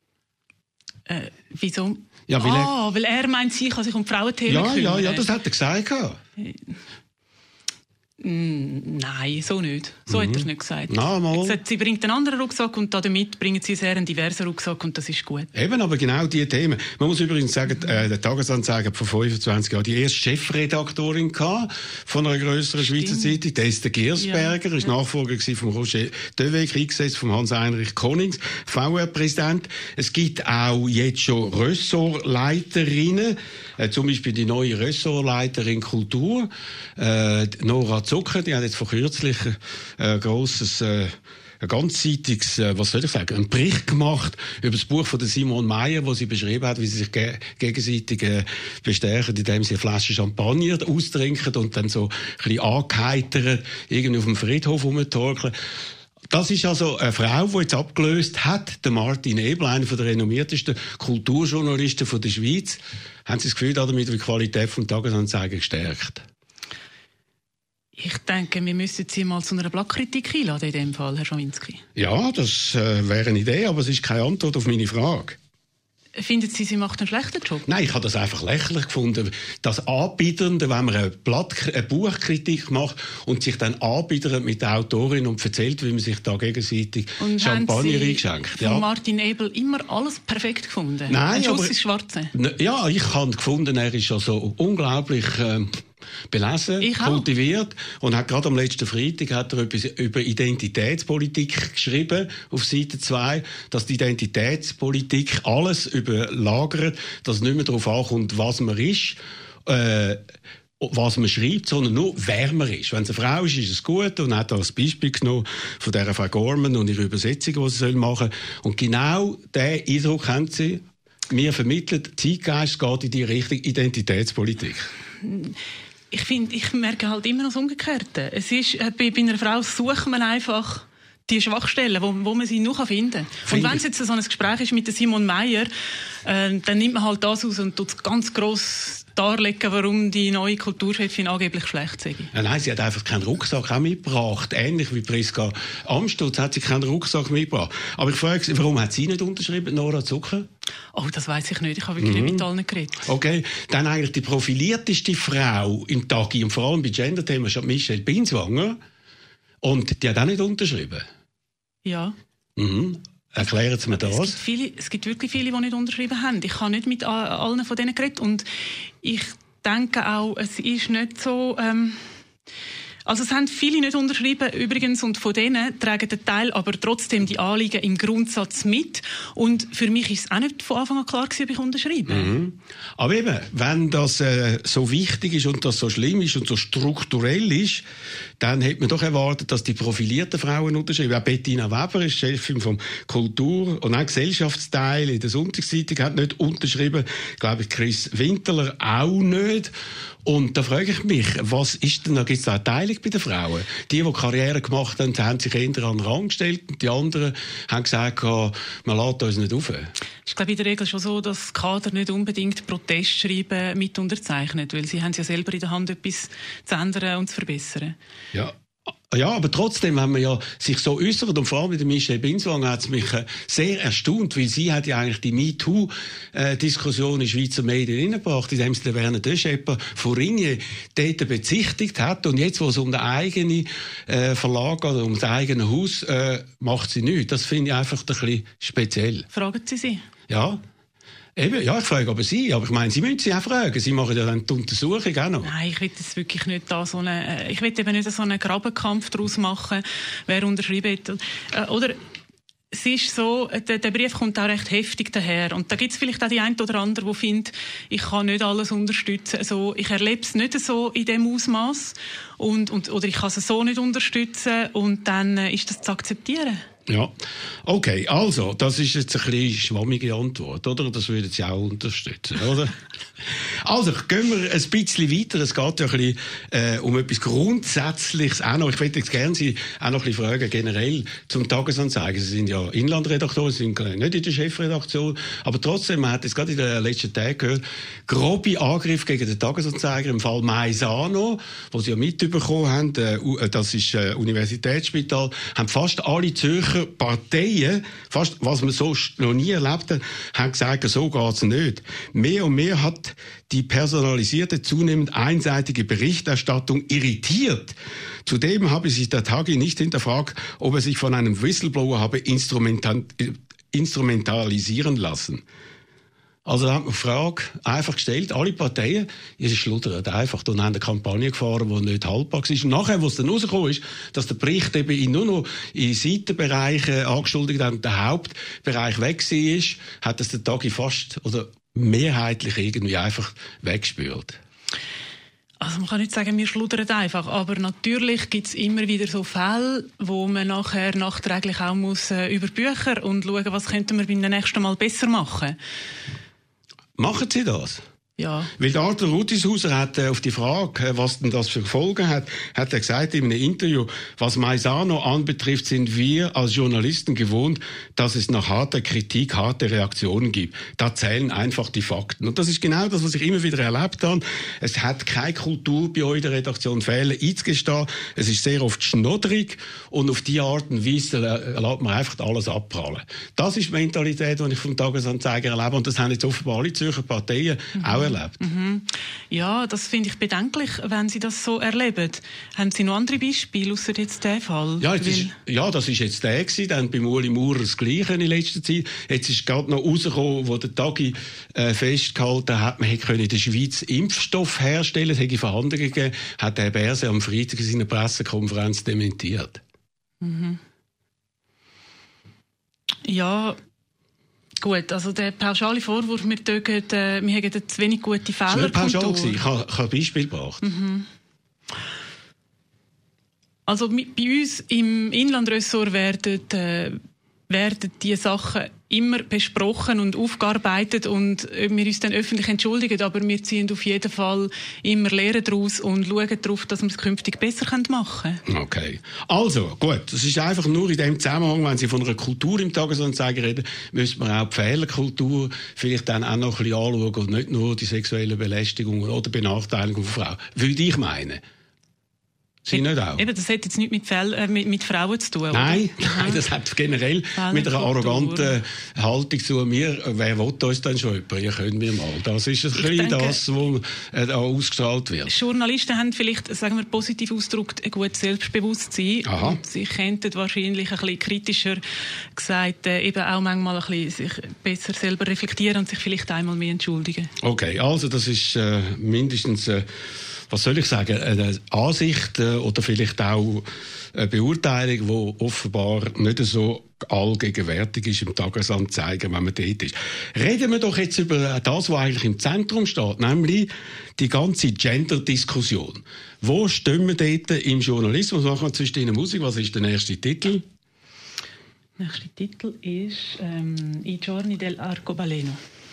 Wieso? Ja, weil er meint, sie kann sich um Frauenthemen kümmern. Ja, das hat er gesagt. Nein, so nicht. So hat er es nicht gesagt. Na, er hat gesagt, sie bringt einen anderen Rucksack und damit bringen sie sehr einen diversen Rucksack und das ist gut. Eben, aber genau diese Themen. Man muss übrigens sagen, der Tagesanzeiger hat vor 25 Jahren die erste Chefredaktorin von einer grösseren Schweizer Zeitung. Der ist der Giersberger, ist Nachfolger von Roger Devec, eingesetzt von Hans-Heinrich Konings, VR-Präsident. Es gibt auch jetzt schon Ressortleiterinnen, zum Beispiel die neue Ressortleiterin Kultur, Nora Zucker, die hat jetzt vor kürzlich ein ganzseitiges, einen Bericht gemacht über das Buch von Simone Meyer, wo sie beschrieben hat, wie sie sich gegenseitig bestärken, indem sie eine Flasche Champagner austrinken und dann so ein bisschen angeheitert irgendwie auf dem Friedhof rumtorkeln. Das ist also eine Frau, die jetzt abgelöst hat, der Martin Ebel, einer der renommiertesten Kulturjournalisten der Schweiz. Haben Sie das Gefühl, damit die Qualität des Tagesanzeiger gestärkt? Ich denke, wir müssen Sie mal zu einer Blattkritik einladen in dem Fall, Herr Schawinski. Ja, das wäre eine Idee, aber es ist keine Antwort auf meine Frage. Finden Sie, sie macht einen schlechten Job? Nein, ich habe das einfach lächerlich gefunden. Das Anbieternde, wenn man eine Buchkritik macht und sich dann anbietert mit der Autorin und erzählt, wie man sich da gegenseitig und Champagner einschenkt. Von Martin Ebel immer alles perfekt gefunden? Nein, ein Schuss ins Schwarze? Ja, ich habe gefunden, er ist also unglaublich belesen, kultiviert und hat gerade am letzten Freitag hat er etwas über Identitätspolitik geschrieben auf Seite 2, dass die Identitätspolitik alles überlagert, dass es nicht mehr darauf ankommt, was man ist, was man schreibt, sondern nur, wer man ist. Wenn es eine Frau ist, ist es gut und hat als Beispiel genommen von dieser Frau Gorman und ihre Übersetzung, die sie machen soll. Und genau diesen Eindruck haben sie mir vermittelt, Zeitgeist geht in die Richtung Identitätspolitik. Ich merke halt immer noch das Umgekehrte. Es ist, bei einer Frau sucht man einfach die Schwachstellen, wo man sie nur finden kann. Und wenn es jetzt so ein Gespräch ist mit Simone Meyer, dann nimmt man halt das aus und tut es ganz gross darlegen, warum die neue Kulturchefin angeblich schlecht sei. Ja, nein, sie hat einfach keinen Rucksack auch mitgebracht. Ähnlich wie Priska Amstutz hat sie keinen Rucksack mitgebracht. Aber ich frage Sie, warum hat sie nicht unterschrieben, Nora Zucker? Oh, das weiss ich nicht. Ich habe wirklich nicht mit allen geredet. Okay, dann eigentlich die profilierteste Frau im Tagi und vor allem bei Gender-Themen ist Michelle Binswanger. Und die hat auch nicht unterschrieben. Ja. Erklären Sie mir das. Es gibt wirklich viele, die nicht unterschrieben haben. Ich habe nicht mit allen von denen geredet. Und ich denke auch, es ist nicht so... Also es haben viele nicht unterschrieben übrigens und von denen tragen den Teil aber trotzdem die Anliegen im Grundsatz mit. Und für mich ist es auch nicht von Anfang an klar gewesen, ob ich unterschreibe. Mhm. Aber eben, wenn das so wichtig ist und das so schlimm ist und so strukturell ist, dann hätte man doch erwartet, dass die profilierten Frauen unterschreiben. Auch Bettina Weber ist Chefin vom Kultur- und auch Gesellschaftsteil in der Sonntagszeitung, hat nicht unterschrieben. Ich glaube, Chris Winterler auch nicht. Und da frage ich mich, was ist denn, da gibt es eine Teilung bei den Frauen? Die Karriere gemacht haben, haben sich eher an den Rand gestellt und die anderen haben gesagt, man lässt uns nicht auf. Es ist, glaube ich, in der Regel schon so, dass Kader nicht unbedingt Protestschreiben mit unterzeichnet, weil sie haben ja selber in der Hand, etwas zu ändern und zu verbessern. Ja, aber trotzdem, wenn man ja sich so äußert, und vor allem mit der Michelle Binswang hat es mich sehr erstaunt, weil sie hat ja eigentlich die MeToo-Diskussion in Schweizer Medien hineingebracht, indem sie den Werner Deschepper von Ringier dort bezichtigt hat, und jetzt, wo es um den eigenen Verlag oder um das eigene Haus macht sie nichts. Das finde ich einfach ein bisschen speziell. Fragen Sie sie? Ja. Eben, ja, ich frage aber Sie, aber ich meine, Sie müssen sie auch fragen. Sie machen ja dann die Untersuchung auch noch. Nein, ich will das wirklich nicht ich will eben nicht so einen Grabenkampf daraus machen, wer unterschrieben hat. Oder es ist so, der Brief kommt auch recht heftig daher. Und da gibt es vielleicht auch die eine oder andere, die findet, ich kann nicht alles unterstützen. Also, ich erlebe es nicht so in dem Ausmaß oder ich kann es so nicht unterstützen, und dann ist das zu akzeptieren. Ja, okay, also, das ist jetzt eine bisschen schwammige Antwort, oder? Das würden Sie auch unterstützen, oder? Also, gehen wir ein bisschen weiter. Es geht ja ein bisschen um etwas Grundsätzliches auch noch. Ich würde jetzt gerne Sie auch noch ein bisschen fragen, generell zum Tagesanzeiger. Sie sind ja Inlandredaktoren, Sie sind nicht in der Chefredaktion, aber trotzdem, man hat jetzt gerade in den letzten Tagen gehört, grobe Angriff gegen den Tagesanzeiger im Fall Maisano, wo Sie ja mitbekommen haben, das ist Universitätsspital, haben fast alle Zürcher Parteien, fast was man so noch nie erlebt hat, haben gesagt, so geht's nicht. Mehr und mehr hat die personalisierte, zunehmend einseitige Berichterstattung irritiert. Zudem habe sich der Tagi nicht hinterfragt, ob er sich von einem Whistleblower habe instrumentalisieren lassen. Also hat man die Frage einfach gestellt, alle Parteien, ihr schludert einfach und haben eine Kampagne gefahren, die nicht haltbar war. Und nachher, wo es dann rausgekommen ist, dass der Bericht eben nur noch in Seitenbereichen angeschuldigt hat und der Hauptbereich weg war, hat das der Tagi fast oder mehrheitlich irgendwie einfach weggespült. Also man kann nicht sagen, wir schludern einfach, aber natürlich gibt es immer wieder so Fälle, wo man nachher nachträglich auch muss über Bücher und schauen, was könnten wir beim nächsten Mal besser machen. Machen Sie das? Ja. Weil der Arthur Rutishauser hat auf die Frage, was denn das für Folgen hat er gesagt in einem Interview, was Maisano anbetrifft, sind wir als Journalisten gewohnt, dass es nach harter Kritik harte Reaktionen gibt. Da zählen einfach die Fakten. Und das ist genau das, was ich immer wieder erlebt habe. Es hat keine Kultur bei euch in der Redaktion, Fehler einzugestehen. Es ist sehr oft schnodderig und auf die Art und Weise lässt man einfach alles abprallen. Das ist die Mentalität, die ich vom Tagesanzeiger erlebe, und das haben jetzt offenbar alle Zürcher Parteien auch erlebt. Ja, das finde ich bedenklich, wenn Sie das so erleben. Haben Sie noch andere Beispiele, ausser jetzt diesen Fall? Ja, das ist jetzt der gewesen. Dann bei Ueli Maurer das Gleiche in letzter Zeit. Jetzt ist gerade noch rausgekommen, wo der Tagi festgehalten hat, man hätte in der Schweiz Impfstoff herstellen, es hätte Verhandlungen gegeben, hat der Berse am Freitag in seiner Pressekonferenz dementiert. Ja, gut, also der pauschale Vorwurf, wir hätten zu wenig gute Fehlerkultur. Das war nicht pauschal, ich habe ein Beispiel gebracht. Also bei uns im Inlandressort werden diese Sachen immer besprochen und aufgearbeitet, und wir uns dann öffentlich entschuldigen, aber wir ziehen auf jeden Fall immer Lehren daraus und schauen darauf, dass wir es künftig besser machen können. Okay. Also, gut. Das ist einfach nur in dem Zusammenhang, wenn Sie von einer Kultur im Tagesanzeiger reden, müsste man auch die Fehlerkultur vielleicht dann auch noch ein bisschen anschauen und nicht nur die sexuelle Belästigung oder Benachteiligung von Frauen. Würde ich meinen. Sie nicht auch? Eben, das hat jetzt nichts mit Frauen zu tun, Nein, das hat generell mit einer arroganten Haltung zu mir. Wer will uns denn schon jemand? Ja, können wir mal. Das ist ein bisschen das, was da ausgestrahlt wird. Journalisten haben vielleicht, sagen wir positiv ausgedrückt, ein gutes Selbstbewusstsein. Aha. Und sie könnten wahrscheinlich ein bisschen kritischer gesagt, eben auch manchmal ein bisschen sich besser selber reflektieren und sich vielleicht einmal mehr entschuldigen. Okay, also das ist mindestens was soll ich sagen, eine Ansicht oder vielleicht auch eine Beurteilung, die offenbar nicht so allgegenwärtig ist im Tagesanzeiger, wenn man dort ist. Reden wir doch jetzt über das, was eigentlich im Zentrum steht, nämlich die ganze Gender-Diskussion. Wo stehen wir dort im Journalismus? Machen wir zwischen ihnen Musik. Was ist der nächste Titel? Der nächste Titel ist «I giorni dell'arcobaleno».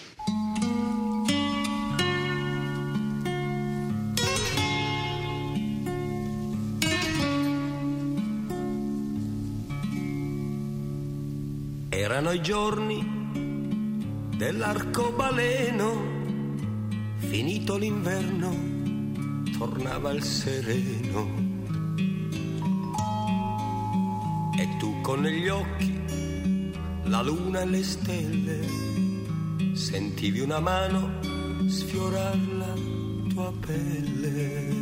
Erano i giorni dell'arcobaleno, finito l'inverno, tornava il sereno. E tu con negli occhi la luna e le stelle, sentivi una mano sfiorar la tua pelle.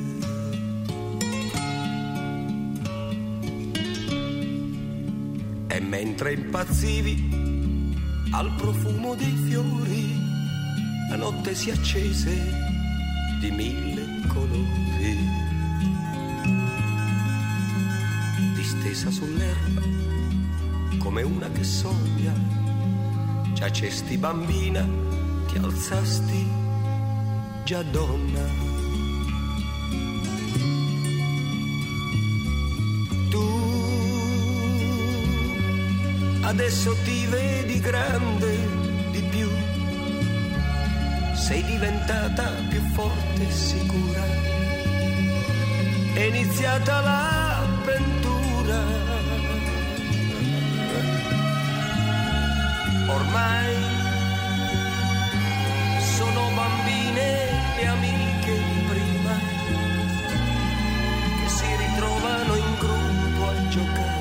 E mentre impazzivi al profumo dei fiori, la notte si accese di 1000 colori. Distesa sull'erba come una che sogna, giacesti bambina, ti alzasti già donna. Adesso ti vedi grande di più, sei diventata più forte e sicura, è iniziata l'avventura. Ormai sono bambine e amiche di prima, che si ritrovano in gruppo a giocare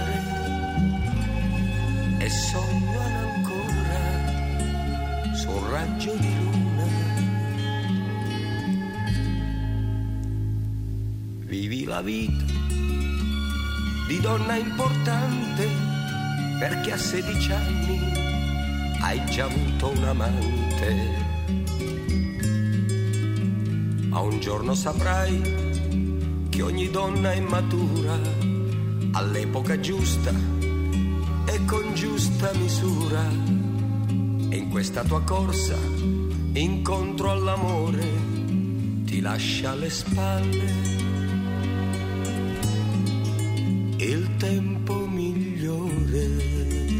e sognano ancora su un raggio di luna. Vivi la vita di donna importante, perché a 16 anni hai già avuto un amante. Ma un giorno saprai che ogni donna è matura all'epoca giusta e con giusta misura, e in questa tua corsa incontro all'amore ti lascia alle spalle il tempo migliore.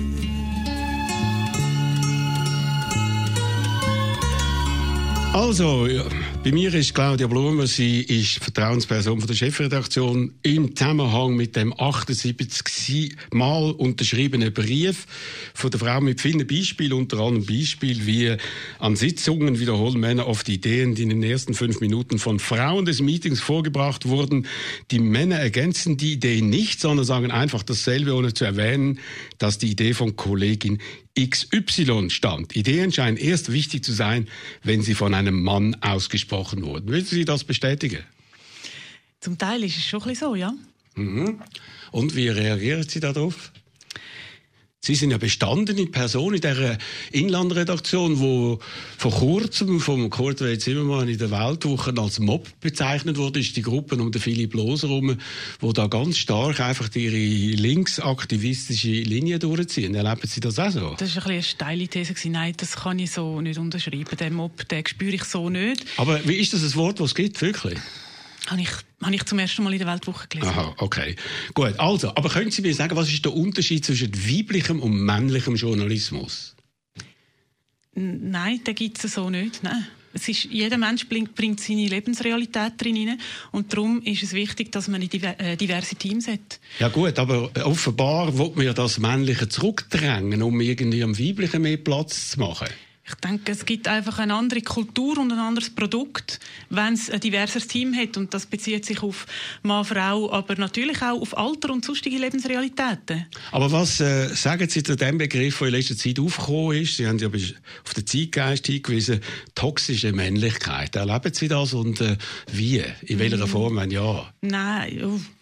Also, bei mir ist Claudia Blumer, sie ist Vertrauensperson von der Chefredaktion im Zusammenhang mit dem 78 Mal unterschriebenen Brief von der Frau mit vielen Beispielen, unter anderem Beispiel wie an Sitzungen wiederholen Männer oft Ideen, die in den ersten 5 Minuten von Frauen des Meetings vorgebracht wurden. Die Männer ergänzen die Idee nicht, sondern sagen einfach dasselbe, ohne zu erwähnen, dass die Idee von Kollegin XY stammt. Ideen scheinen erst wichtig zu sein, wenn sie von einem Mann ausgesprochen wurden. Würden Sie das bestätigen? Zum Teil ist es schon ein bisschen so, ja. Mhm. Und wie reagieren Sie darauf? Sie sind ja bestandene Person in dieser Inlandredaktion, die vor kurzem vom Kurt W. Zimmermann in der Weltwoche als Mob bezeichnet wurde, ist die Gruppe um den Philipp Loser herum, die da ganz stark einfach ihre linksaktivistische Linie durchziehen. Erleben Sie das auch so? Das war ein bisschen eine steile These. Nein, das kann ich so nicht unterschreiben. Den Mob, den spüre ich so nicht. Aber wie ist das ein Wort, das es gibt, wirklich? Habe ich zum ersten Mal in der Weltwoche gelesen. Aha, okay. Gut, also, aber können Sie mir sagen, was ist der Unterschied zwischen weiblichem und männlichem Journalismus? Nein, den gibt es so nicht. Nein. Jeder Mensch bringt seine Lebensrealität drin hinein und darum ist es wichtig, dass man diverse Teams hat. Ja gut, aber offenbar will man ja das Männliche zurückdrängen, um irgendwie am Weiblichen mehr Platz zu machen. Ich denke, es gibt einfach eine andere Kultur und ein anderes Produkt, wenn es ein diverses Team hat. Und das bezieht sich auf Mann, Frau, aber natürlich auch auf Alter und sonstige Lebensrealitäten. Aber was sagen Sie zu dem Begriff, der in letzter Zeit aufgekommen ist? Sie haben ja auf den Zeitgeist hingewiesen, toxische Männlichkeit. Erleben Sie das und wie? In welcher Form, wenn ja? Nein,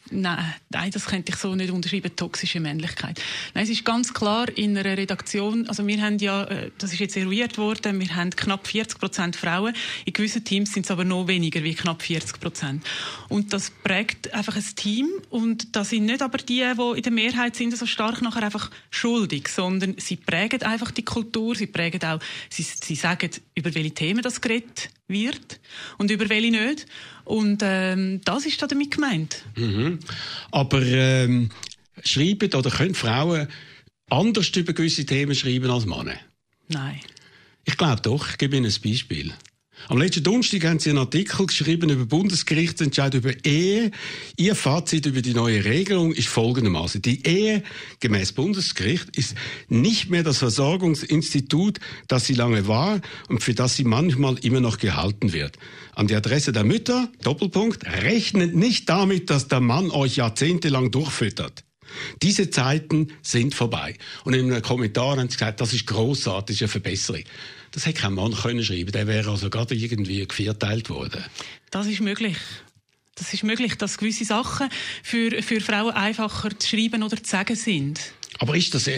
Nein, das könnte ich so nicht unterschreiben, toxische Männlichkeit. Nein, es ist ganz klar in einer Redaktion, also wir haben ja, das ist jetzt eruiert worden, wir haben knapp 40% Frauen, in gewissen Teams sind es aber noch weniger wie knapp 40%. Und das prägt einfach ein Team und da sind nicht aber die in der Mehrheit sind, so stark nachher einfach schuldig, sondern sie prägen einfach die Kultur, sie prägen auch, sie sagen, über welche Themen das geredet wird und über welche nicht. Und das ist da damit gemeint. Mhm. Aber schreiben oder können Frauen anders über gewisse Themen schreiben als Männer? Nein. Ich glaube doch. Ich gebe Ihnen ein Beispiel. Am letzten Donnerstag haben Sie einen Artikel geschrieben über Bundesgerichtsentscheid über Ehe. Ihr Fazit über die neue Regelung ist folgendermaßen. Die Ehe, gemäß Bundesgericht, ist nicht mehr das Versorgungsinstitut, das sie lange war und für das sie manchmal immer noch gehalten wird. An die Adresse der Mütter, Doppelpunkt, rechnet nicht damit, dass der Mann euch jahrzehntelang durchfüttert. Diese Zeiten sind vorbei. Und in einem Kommentar haben sie gesagt, das ist grossartig, das ist eine Verbesserung. Das hätte kein Mann können schreiben, der wäre also gerade irgendwie gevierteilt worden. Das ist möglich. Das ist möglich, dass gewisse Sachen für Frauen einfacher zu schreiben oder zu sagen sind. Aber ist das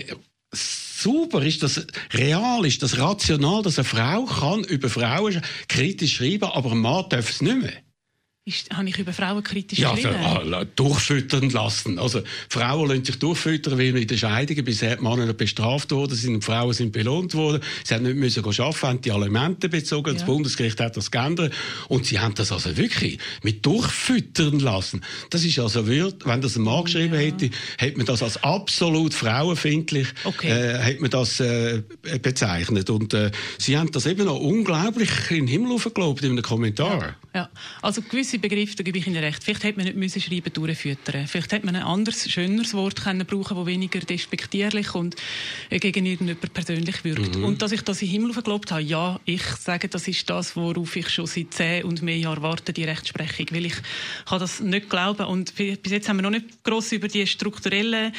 super? Ist das real? Ist das rational, dass eine Frau kann über Frauen kritisch schreiben, aber ein Mann darf es nicht mehr? Habe ich über Frauen kritisch geschrieben? Ja, durchfüttern lassen. Also Frauen lassen sich durchfüttern, weil in den Scheidungen bisher die Männer bestraft worden sind und Frauen sind belohnt worden. Sie haben nicht müssen arbeiten, haben die Alimente bezogen. Ja. Das Bundesgericht hat das geändert. Und sie haben das also wirklich mit durchfüttern lassen. Das ist also, wenn das ein Mann geschrieben hätte, hätte man das als absolut frauenfeindlich hätte man das bezeichnet. Und sie haben das eben noch unglaublich in den Himmel hochgelobt in einem Kommentar. Ja. Also gewisse Begriffe, da gebe ich Ihnen recht. Vielleicht hätte man nicht müssen schreiben, durchfüttern. Vielleicht hätte man ein anderes, schöneres Wort können brauchen, das weniger despektierlich und gegen irgendjemand persönlich wirkt. Mhm. Und dass ich das in den Himmel geglaubt habe, ja, ich sage, das ist das, worauf ich schon seit 10 und mehr Jahren warte, die Rechtsprechung. Weil ich kann das nicht glauben. Und bis jetzt haben wir noch nicht gross über die strukturellen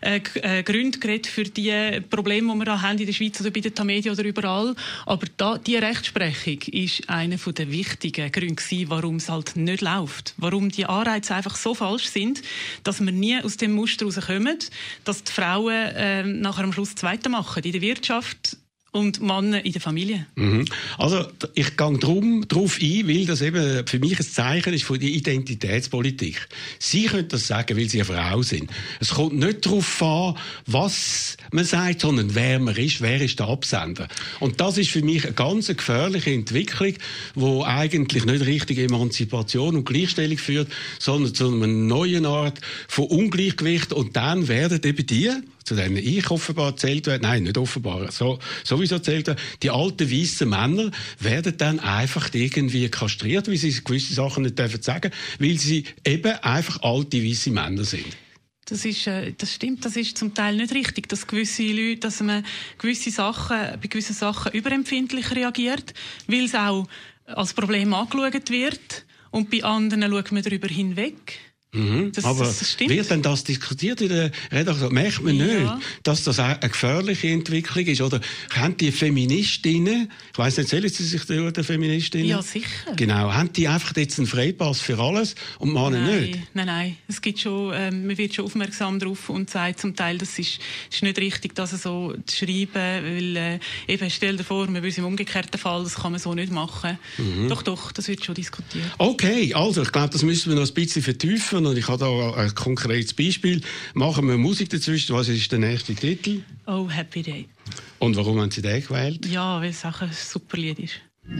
Gründe geredet für die Probleme, die wir da haben in der Schweiz oder bei den Tamedia oder überall. Aber die Rechtsprechung ist einer der wichtigen Gründe, warum es halt nicht läuft. Warum die Anreize einfach so falsch sind, dass wir nie aus dem Muster rauskommen, dass die Frauen nachher am Schluss Zweite machen. In der Wirtschaft und Männer in der Familie. Mhm. Also ich gehe darauf ein, weil das eben für mich ein Zeichen ist von der Identitätspolitik. Sie können das sagen, weil Sie eine Frau sind. Es kommt nicht darauf an, was man sagt, sondern wer man ist, wer ist der Absender. Und das ist für mich eine ganz gefährliche Entwicklung, die eigentlich nicht richtige Emanzipation und Gleichstellung führt, sondern zu einer neuen Art von Ungleichgewicht. Und dann werden eben die, zu denen ich offenbar zählt werde, nein, nicht offenbar, sowieso zählt werde, die alten weißen Männer werden dann einfach irgendwie kastriert, weil sie gewisse Sachen nicht dürfen sagen, weil sie eben einfach alte weiße Männer sind. Das stimmt, das ist zum Teil nicht richtig, dass gewisse Leute, dass man bei gewissen Sachen überempfindlich reagiert, weil es auch als Problem angeschaut wird und bei anderen schaut man darüber hinweg. Mhm. Aber wird denn das diskutiert in der Redaktion? Merkt man nicht, dass das eine gefährliche Entwicklung ist? Oder haben die Feministinnen, ich weiss nicht, zählen Sie sich der Feministinnen? Ja, sicher. Genau, haben die einfach jetzt einen Freipass für alles und Männer nicht? Nein. Es gibt schon, man wird schon aufmerksam darauf und sagt zum Teil, das ist nicht richtig, das so zu schreiben, weil eben, stell dir vor, man will es im umgekehrten Fall, das kann man so nicht machen. Mhm. Doch, das wird schon diskutiert. Okay, also ich glaube, das müssen wir noch ein bisschen vertiefen. Und ich habe da ein konkretes Beispiel. Machen wir Musik dazwischen. Was ist der nächste Titel? Oh, Happy Day. Und warum haben Sie den gewählt? Ja, weil es auch ein super Lied ist.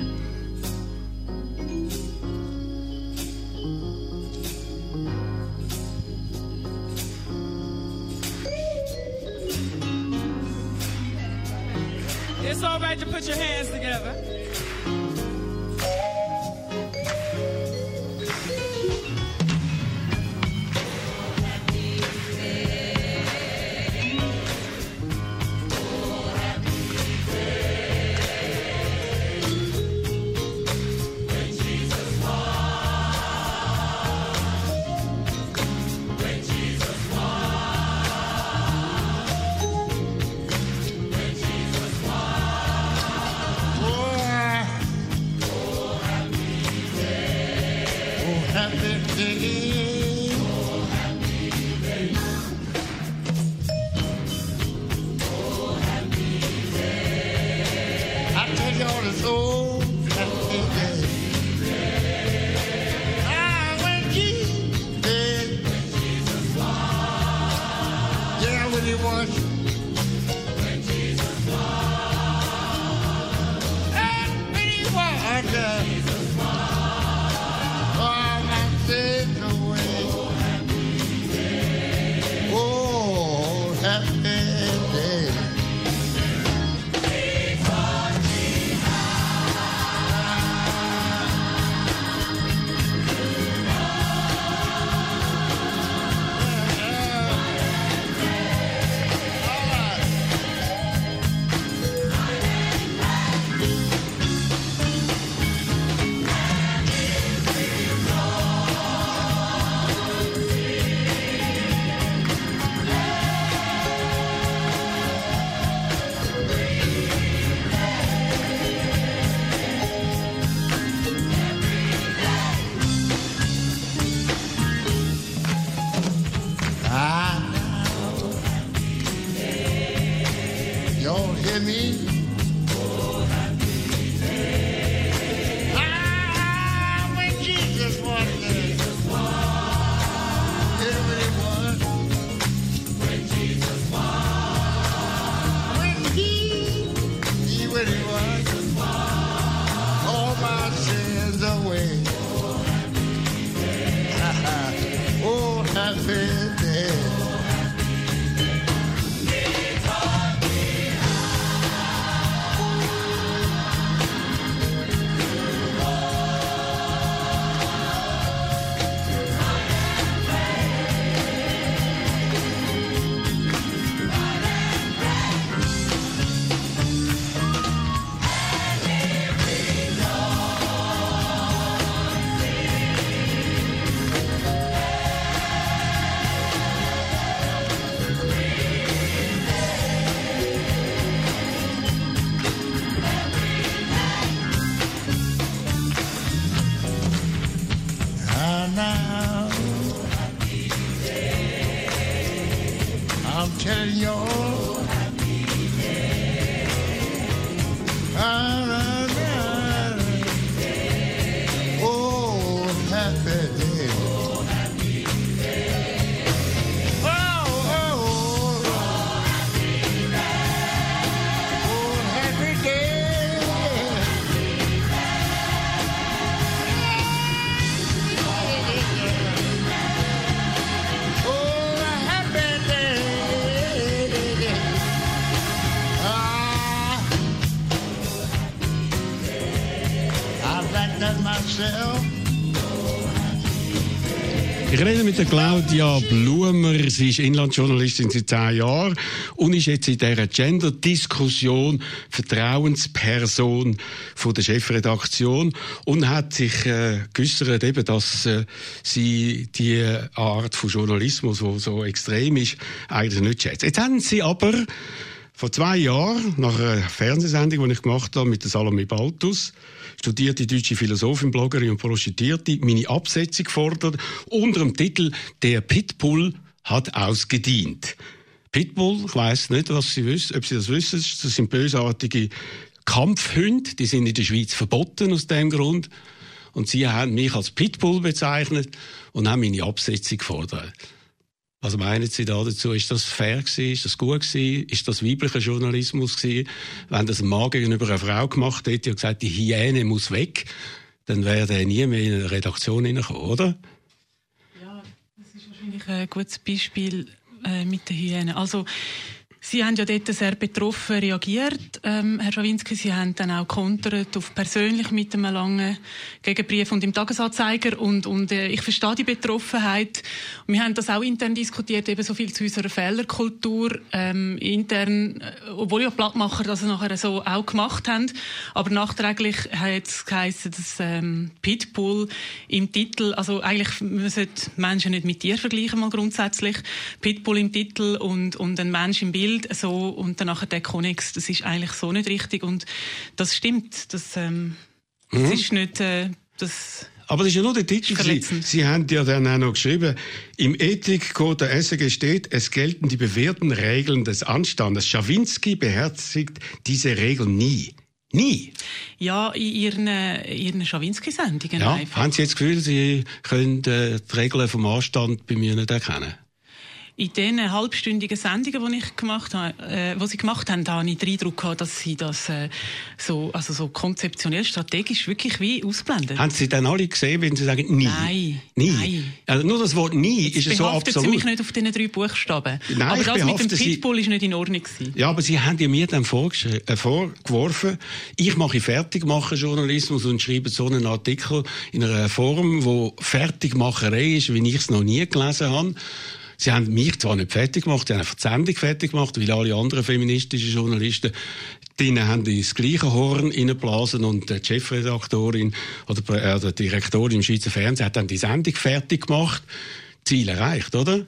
It's all right to put your hands together. really was. When Jesus was. And when he was. Jesus was. All my sins away. Oh, happy day. Y'all hear me? When Jesus was there. It really was. When Jesus was. When he really was. All my sins away. Oh, happy day. Now, I'm telling you all. Oh, happy day. Oh, happy day. Ich rede mit der Claudia Blumer. Sie ist Inlandsjournalistin seit 10 Jahren und ist jetzt in dieser Gender-Diskussion Vertrauensperson von der Chefredaktion und hat sich geäussert, eben, dass sie die Art von Journalismus, die so extrem ist, eigentlich nicht schätzt. Jetzt haben sie aber vor 2 Jahren, nach einer Fernsehsendung, die ich gemacht habe mit der Salome Baltus, studierte deutsche Philosophin, Bloggerin und Prostituierte, meine Absetzung gefordert, unter dem Titel «Der Pitbull hat ausgedient». Pitbull, ich weiss nicht, ob Sie das wissen, das sind bösartige Kampfhunde, die sind in der Schweiz verboten aus dem Grund. Und sie haben mich als Pitbull bezeichnet und haben meine Absetzung gefordert. Was meinen Sie da dazu? Ist das fair gewesen? Ist das gut gewesen? Ist das weiblicher Journalismus gewesen? Wenn das ein Mann gegenüber einer Frau gemacht hätte und gesagt, die Hyäne muss weg, dann wäre der nie mehr in eine Redaktion hineingekommen, oder? Ja, das ist wahrscheinlich ein gutes Beispiel mit den Hyänen. Also, Sie haben ja dort sehr betroffen reagiert, Herr Schawinski. Sie haben dann auch kontert auf persönlich mit einem langen Gegenbrief und im Tagesanzeiger. Und ich verstehe die Betroffenheit. Wir haben das auch intern diskutiert, eben so viel zu unserer Fehlerkultur intern, obwohl ja Blattmacher das nachher so auch gemacht haben. Aber nachträglich hat es geheissen, dass Pitbull im Titel, also eigentlich man sollte Menschen nicht mit Tieren vergleichen, mal grundsätzlich. Pitbull im Titel und ein Mensch im Bild. So, und dann nachher der Konnex, das ist eigentlich so nicht richtig und das stimmt, das ist nicht das. Aber das ist ja nur der Titel. Sie haben ja dann auch noch geschrieben, im Ethikcode der SRG steht, es gelten die bewährten Regeln des Anstandes. Schawinski beherzigt diese Regeln nie. Nie? Ja, in ihren Schawinski-Sendungen ja, einfach. Haben Sie jetzt das Gefühl, Sie können die Regeln vom Anstand bei mir nicht erkennen? In den halbstündigen Sendungen, die ich gemacht habe, die sie gemacht haben, habe ich den Eindruck gehabt, dass sie das so konzeptionell, strategisch wirklich wie ausblenden. Haben Sie dann alle gesehen, wenn Sie sagen «nie»? Nein. Also nur das Wort «nie» ist so absolut. Sie mich nicht auf diesen 3 Buchstaben. Nein, aber das mit dem Sie... Pitbull ist nicht in Ordnung gewesen. Ja, aber Sie haben ja mir dann vorgeworfen, ich mache Fertigmacher-Journalismus und schreibe so einen Artikel in einer Form, wo Fertigmacherei ist, wie ich es noch nie gelesen habe. Sie haben mich zwar nicht fertig gemacht, sie haben einfach die Sendung fertig gemacht, weil alle anderen feministischen Journalisten denen haben ins gleiche Horn reingeblasen und die Chefredaktorin oder die Direktorin im Schweizer Fernsehen hat dann die Sendung fertig gemacht. Ziel erreicht, oder?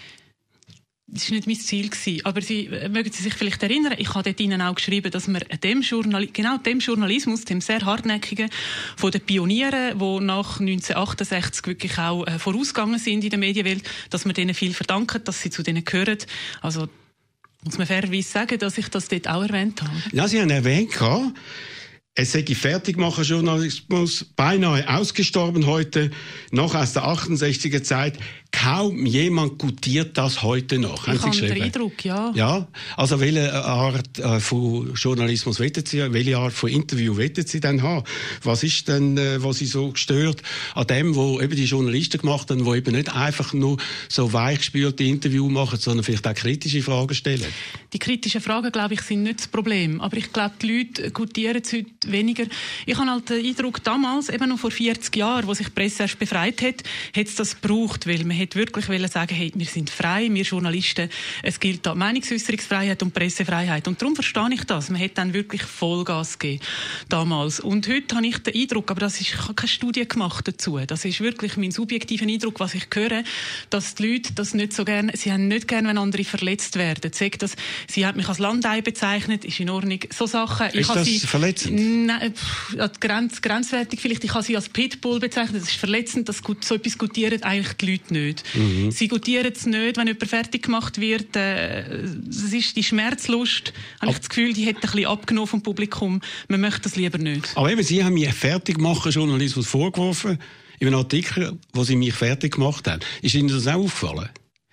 Das war nicht mein Ziel gewesen. Aber mögen Sie sich vielleicht erinnern, ich habe dort Ihnen auch geschrieben, dass wir dem Journalismus, dem sehr hartnäckigen, von den Pionieren, die nach 1968 wirklich auch vorausgegangen sind in der Medienwelt, dass wir denen viel verdanken, dass sie zu denen gehören. Also muss man fairerweise sagen, dass ich das dort auch erwähnt habe. Ja, Sie haben erwähnt, es sei Fertigmacher-Journalismus beinahe ausgestorben heute, noch aus der 68er Zeit. Kaum jemand gutiert das heute noch. Ich habe den Eindruck, ja. Ja, also welche Art von Journalismus wollen Sie, welche Art von Interview wollen Sie denn haben? Was ist denn, was Sie so gestört an dem, wo eben die Journalisten gemacht haben, wo eben nicht einfach nur so weichgespülte Interviews machen, sondern vielleicht auch kritische Fragen stellen? Die kritischen Fragen, glaube ich, sind nicht das Problem. Aber ich glaube, die Leute gutieren es heute weniger. Ich habe halt den Eindruck, damals, eben noch vor 40 Jahren, wo sich die Presse erst befreit hat, hat es das gebraucht, weil man hätte wirklich sagen, hey, wir sind frei, wir Journalisten, es gilt da Meinungsäußerungsfreiheit und Pressefreiheit. Und darum verstehe ich das. Man hat dann wirklich Vollgas gegeben, damals. Und heute habe ich den Eindruck, aber das ist keine Studie gemacht dazu, das ist wirklich mein subjektiver Eindruck, was ich höre, dass die Leute das nicht so gerne, sie haben nicht gerne, wenn andere verletzt werden. Sie hat mich als Landei bezeichnet, ist in Ordnung. So Sachen. Ist das verletzend? Nein, grenzwertig vielleicht. Ich habe sie als Pitbull bezeichnet, das ist verletzend, so etwas gutieren eigentlich die Leute nicht. Mhm. Sie gutieren es nicht, wenn jemand fertig gemacht wird. Das ist die Schmerzlust, habe ich das Gefühl, die hat ein bisschen abgenommen vom Publikum. Man möchte das lieber nicht. Aber eben, Sie haben mir Fertigmacher-Journalismus vorgeworfen, in einem Artikel, wo Sie mich fertig gemacht haben. Ist Ihnen das auch aufgefallen?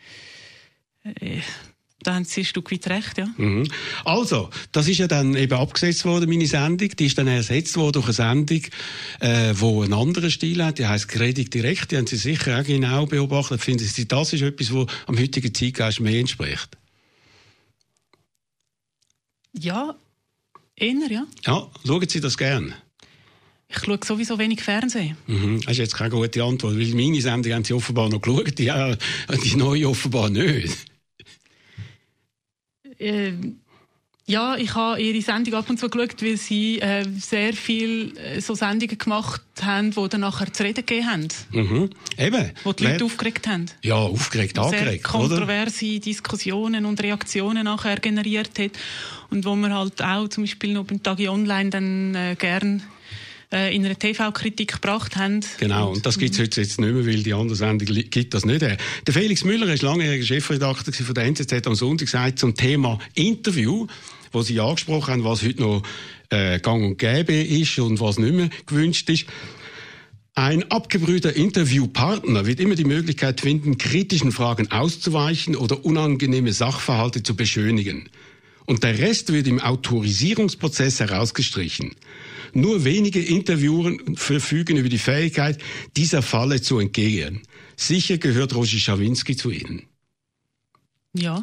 Da haben Sie ein Stück weit recht, ja. Mhm. Also, das ist ja dann eben abgesetzt worden, meine Sendung. Die ist dann ersetzt worden durch eine Sendung, wo einen anderen Stil hat. Die heisst Credit Direct. Die haben Sie sicher auch genau beobachtet. Finden Sie, das ist etwas, was am heutigen Zeitgeist mehr entspricht? Ja, eher, ja. Ja, schauen Sie das gern? Ich schaue sowieso wenig Fernsehen. Mhm. Das ist jetzt keine gute Antwort, weil meine Sendung haben Sie offenbar noch geschaut, die neue offenbar nicht. Ja, ich habe Ihre Sendung ab und zu geschaut, weil Sie sehr viel so Sendungen gemacht haben, die dann nachher zu reden gegeben haben. Mhm. Eben. Wo die Leute aufgeregt haben. Ja, aufgeregt, angeregt, sehr kontroverse Diskussionen und Reaktionen nachher generiert hat. Und wo man halt auch zum Beispiel noch beim Tagi Online dann gern in einer TV-Kritik gebracht haben. Genau, und das gibt es heute jetzt nicht mehr, weil die andere Sendung gibt das nicht. Der Felix Müller ist langjähriger Chefredakteur von der NZZ am Sonntag, gesagt zum Thema Interview, wo Sie angesprochen haben, was heute noch gang und gäbe ist und was nicht mehr gewünscht ist. Ein abgebrühter Interviewpartner wird immer die Möglichkeit finden, kritischen Fragen auszuweichen oder unangenehme Sachverhalte zu beschönigen. Und der Rest wird im Autorisierungsprozess herausgestrichen. Nur wenige Interviewer verfügen über die Fähigkeit, dieser Falle zu entgehen. Sicher gehört Roger Schawinski zu ihnen. Ja.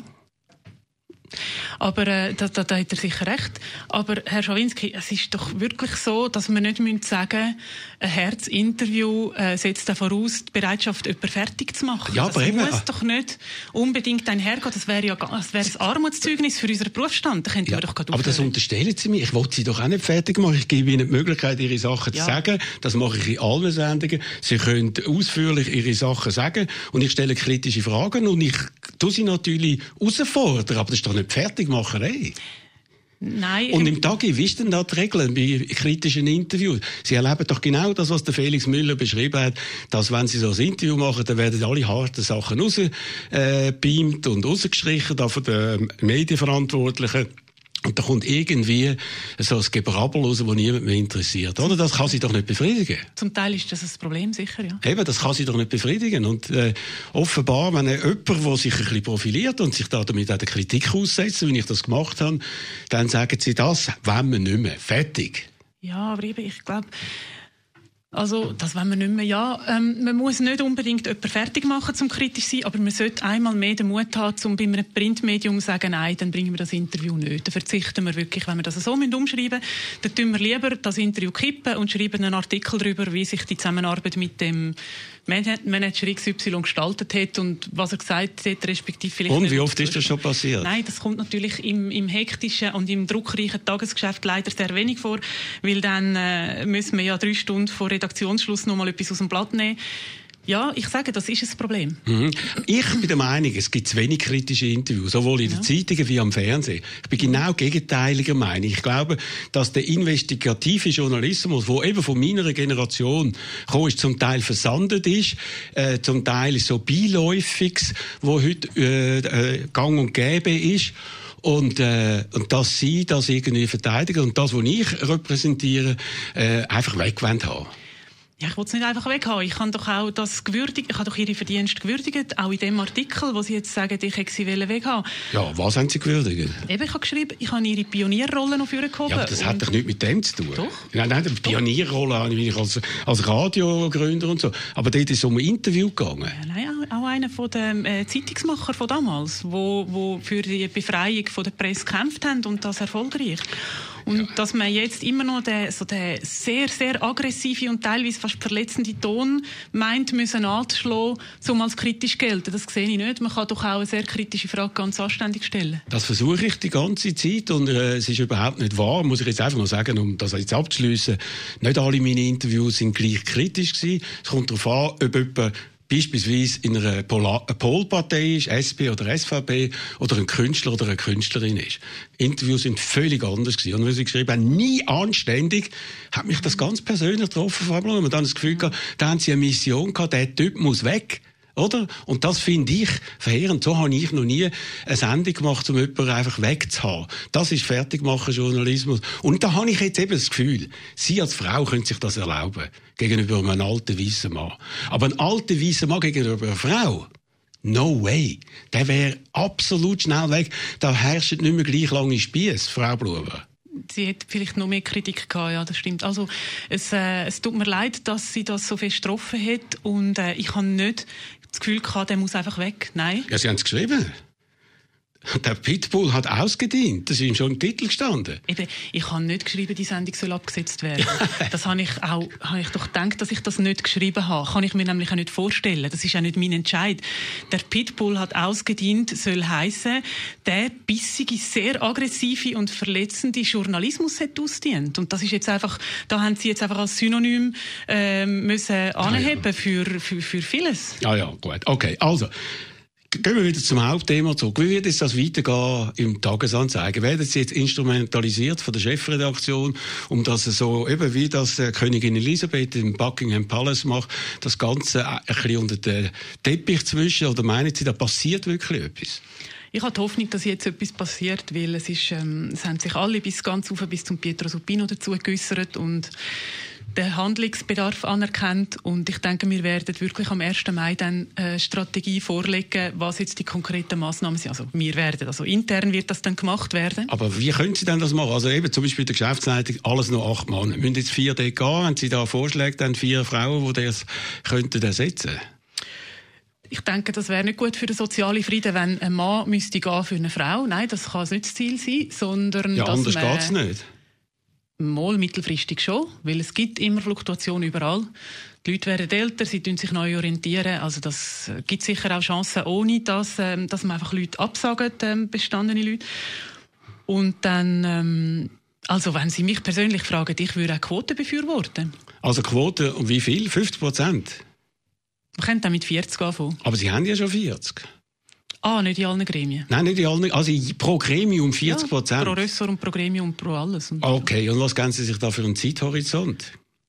Aber da hat er sicher recht. Aber Herr Schawinski, es ist doch wirklich so, dass wir nicht sagen müssen, ein Herzinterview setzt voraus, die Bereitschaft, jemanden fertig zu machen. Ja, das muss doch nicht unbedingt einhergehen. Das wäre ja ein Armutszeugnis für unseren Berufsstand. Da könnte man doch aber das unterstellen Sie mir. Ich wollte Sie doch auch nicht fertig machen. Ich gebe Ihnen die Möglichkeit, Ihre Sachen zu sagen. Das mache ich in allen Sendungen. Sie können ausführlich Ihre Sachen sagen und ich stelle kritische Fragen und ich tue sie natürlich herausfordern. Aber das ist doch nicht Fertigmacherei. Nein. Und im Tagi, wie ist denn da die Regeln bei kritischen Interviews? Sie erleben doch genau das, was der Felix Müller beschrieben hat, dass wenn Sie so ein Interview machen, dann werden alle harten Sachen rausgebeamt und rausgestrichen, da von den Medienverantwortlichen. Und da kommt irgendwie so ein Gebrabbel raus, das niemand mehr interessiert. Oder? Das kann sie doch nicht befriedigen. Zum Teil ist das ein Problem, sicher, ja. Eben, das kann sie doch nicht befriedigen. Und offenbar, wenn jemand, der sich ein bisschen profiliert und sich da damit auch der Kritik aussetzt, wie ich das gemacht habe, dann sagen sie, das wollen wir nicht mehr. Fertig. Ja, aber eben, ich glaube... Also, das wollen wir nicht mehr. Ja, man muss nicht unbedingt jemanden fertig machen, um kritisch zu sein, aber man sollte einmal mehr den Mut haben, um bei einem Printmedium zu sagen, nein, dann bringen wir das Interview nicht. Dann verzichten wir wirklich, wenn wir das so umschreiben, dann tun wir lieber das Interview kippen und schreiben einen Artikel darüber, wie sich die Zusammenarbeit mit dem Manager XY gestaltet hat und was er gesagt hat, respektive vielleicht... Und wie oft ist das schon passiert? Nein, das kommt natürlich im hektischen und im druckreichen Tagesgeschäft leider sehr wenig vor, weil dann müssen wir ja 3 Stunden vor Redaktionsschluss noch mal etwas aus dem Blatt nehmen. Ja, ich sage, das ist ein Problem. Ich bin der Meinung, es gibt zu wenig kritische Interviews, sowohl in den Zeitungen wie am Fernsehen. Ich bin genau gegenteiliger Meinung. Ich glaube, dass der investigative Journalismus, der eben von meiner Generation gekommen ist, zum Teil versandet ist, zum Teil so beiläufiges, wo heute gang und gäbe ist. Und dass sie das irgendwie verteidigen und das, was ich repräsentiere, einfach weggewendet haben. Ja, ich will es nicht einfach weghaben. Ich habe doch auch das gewürdigt, ich habe doch ihre Verdienste gewürdigt, auch in dem Artikel, wo sie jetzt sagen, ich hätte sie weghaben. Ja, was haben sie gewürdigt? Eben, ich habe geschrieben, ich habe ihre Pionierrolle noch vorgehoben. Ja, aber das hat doch nichts mit dem zu tun. Doch. Nein, die Pionierrolle habe ich als Radiogründer und so. Aber dort ist es um ein Interview gegangen. Ja, nein, auch einer von den Zeitungsmacher von damals, wo für die Befreiung von der Presse gekämpft haben und das erfolgreich. Und dass man jetzt immer noch den sehr, sehr aggressive und teilweise fast verletzende Ton meint, müssen anzuschlagen, um als kritisch zu gelten. Das sehe ich nicht. Man kann doch auch eine sehr kritische Frage ganz anständig stellen. Das versuche ich die ganze Zeit und es ist überhaupt nicht wahr. Muss ich jetzt einfach noch sagen, um das jetzt abzuschliessen. Nicht alle meine Interviews sind gleich kritisch gewesen. Es kommt darauf an, ob jemand beispielsweise in einer Polpartei ist, SP oder SVP, oder ein Künstler oder eine Künstlerin ist. Interviews sind völlig anders gewesen. Und wenn sie geschrieben haben, nie anständig, hat mich das ganz persönlich getroffen. Vor allem, wenn man dann das Gefühl gehabt, da haben sie eine Mission gehabt, der Typ muss weg. Oder? Und das finde ich verheerend. So habe ich noch nie eine Sendung gemacht, um jemanden einfach wegzuhaben. Das ist Fertigmachen-Journalismus. Und da habe ich jetzt eben das Gefühl, Sie als Frau können sich das erlauben. Gegenüber einem alten, weißen Mann. Aber ein alter, weißer Mann gegenüber einer Frau? No way. Der wäre absolut schnell weg. Da herrscht nicht mehr gleich lange Spiess, Frau Blumer. Sie hat vielleicht noch mehr Kritik gehabt, ja, das stimmt. Also, es tut mir leid, dass sie das so fest getroffen hat und ich habe nicht das Gefühl gehabt, der muss einfach weg. Nein. Ja, Sie haben es geschrieben. Der Pitbull hat ausgedient. Das ist ihm schon im Titel gestanden. Eben, ich habe nicht geschrieben, die Sendung soll abgesetzt werden. Das habe ich doch gedacht, dass ich das nicht geschrieben habe. Kann ich mir nämlich auch nicht vorstellen. Das ist auch nicht mein Entscheid. Der Pitbull hat ausgedient, soll heissen, der bissige, sehr aggressive und verletzende Journalismus hat ausdient. Und das ist jetzt einfach, da haben Sie jetzt einfach als Synonym müssen anheben für vieles. Ja, gut. Okay, also. Gehen wir wieder zum Hauptthema zurück. Wie wird es das weitergehen im Tagesanzeiger? Werden Sie jetzt instrumentalisiert von der Chefredaktion, um das so, eben wie das Königin Elisabeth im Buckingham Palace macht, das Ganze ein bisschen unter den Teppich zu wischen? Oder meinen Sie, da passiert wirklich etwas? Ich habe die Hoffnung, dass jetzt etwas passiert, weil es haben sich alle bis ganz rauf bis zum Pietro Supino dazu geäussert und den Handlungsbedarf anerkannt. Und ich denke, wir werden wirklich am 1. Mai dann eine Strategie vorlegen, was jetzt die konkreten Massnahmen sind. Also intern wird das dann gemacht werden. Aber wie können Sie denn das machen? Also eben zum Beispiel der Geschäftsleitung, alles noch 8 Mann. Müssen jetzt 4 dort gehen? Haben Sie da Vorschläge, dann 4 Frauen, die das könnten ersetzen? Ich denke, das wäre nicht gut für den sozialen Frieden, wenn ein Mann müsste gehen für eine Frau. Nein, das kann nicht das Ziel sein, sondern ja, dass anders geht es nicht. Mal mittelfristig schon, weil es gibt immer Fluktuationen überall. Die Leute werden älter, sie tun sich neu orientieren. Also das gibt sicher auch Chancen, ohne dass man einfach Leute absagt, bestandene Leute. Und dann, also wenn Sie mich persönlich fragen, ich würde auch Quoten befürworten. Also Quoten, um wie viel? 50%? Man könnte auch mit 40 anfangen. Aber Sie haben ja schon 40. Nicht in allen Gremien. Nein, nicht in allen. Also pro Gremium 40%. Ja, pro Ressort und pro Gremium, pro alles. Okay, und was geben Sie sich da für einen Zeithorizont?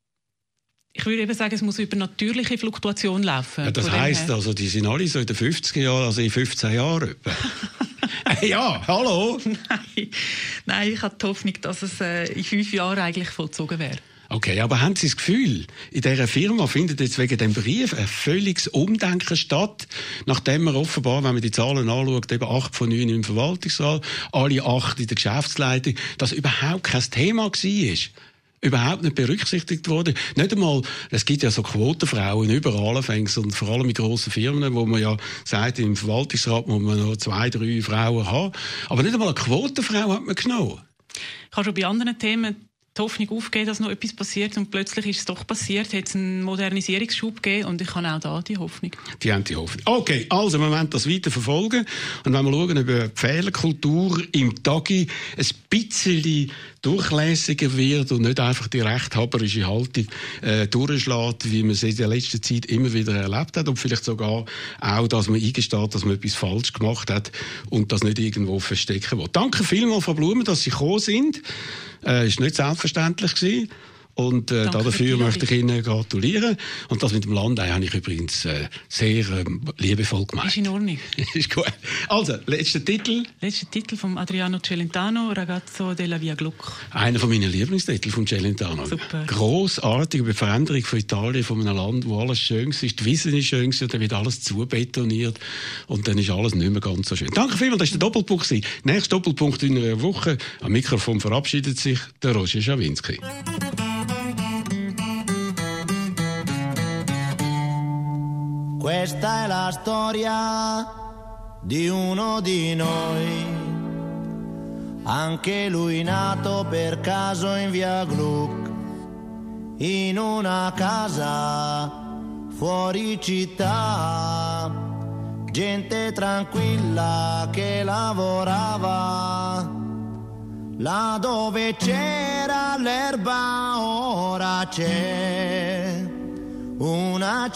Ich würde eben sagen, es muss über natürliche Fluktuation laufen. Ja, das heisst, also, die sind alle so in den 50er Jahren, also in 15 Jahren etwa. Ja, hallo? Nein, ich habe die Hoffnung, dass es in 5 Jahren eigentlich vollzogen wäre. Okay, aber haben Sie das Gefühl, in dieser Firma findet jetzt wegen dem Brief ein völliges Umdenken statt, nachdem man offenbar, wenn man die Zahlen anschaut, eben 8 von 9 im Verwaltungsrat, alle 8 in der Geschäftsleitung, das überhaupt kein Thema war? Überhaupt nicht berücksichtigt wurde. Nicht einmal, es gibt ja so Quotenfrauen überall und vor allem in grossen Firmen, wo man ja sagt, im Verwaltungsrat muss man noch 2, 3 Frauen haben. Aber nicht einmal eine Quotenfrau hat man genommen. Ich habe schon bei anderen Themen die Hoffnung aufgegeben, dass noch etwas passiert und plötzlich ist es doch passiert, hat es einen Modernisierungsschub gegeben und ich habe auch da die Hoffnung. Die haben die Hoffnung. Okay, also wir wollen das weiter verfolgen und wenn wir schauen, ob die Fehlerkultur im Tagi ein bisschen durchlässiger wird und nicht einfach die rechthaberische Haltung durchschlägt, wie man sie in der letzten Zeit immer wieder erlebt hat und vielleicht sogar auch, dass man eingesteht, dass man etwas falsch gemacht hat und das nicht irgendwo verstecken will. Danke vielmals, Frau Blume, dass Sie gekommen sind. Ist nicht selbstverständlich gewesen. Und dafür möchte ich Ihnen gratulieren. Und das mit dem Landei habe ich übrigens sehr liebevoll gemacht. Ist in Ordnung. Ist gut. Also, letzter Titel. Letzter Titel von Adriano Celentano, Ragazzo della Via Gluck. Einer von meinen Lieblingstitel von Celentano. Super. Grossartig über die Veränderung von Italien, von einem Land, wo alles schön ist. Die Wiese ist schön, dann wird alles zubetoniert. Und dann ist alles nicht mehr ganz so schön. Danke vielmals, das war der Doppelpunkt. Nächster Doppelpunkt in einer Woche. Am Mikrofon verabschiedet sich der Roger Schawinski. Questa è la storia di uno di noi, anche lui nato per caso in via Gluck, in una casa fuori città, gente tranquilla che lavorava, là dove c'era l'erba ora c'è una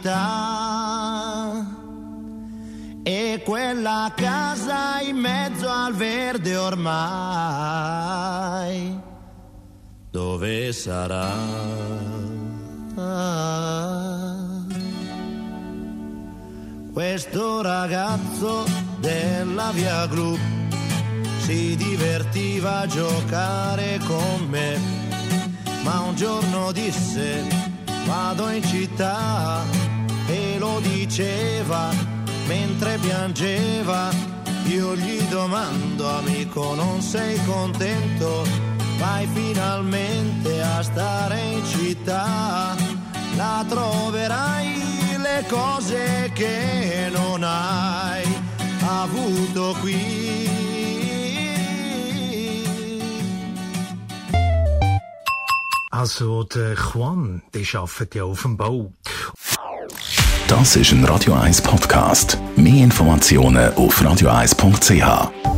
città e quella casa in mezzo al verde ormai dove sarà? Questo ragazzo della via Gluck si divertiva a giocare con me, ma un giorno disse vado in città e lo diceva mentre piangeva. Io gli domando amico non sei contento? Vai finalmente a stare in città, là troverai le cose che non hai avuto qui. Also der Juan, der arbeitet ja auf dem Bau. Das ist ein Radio 1 Podcast. Mehr Informationen auf radio1.ch.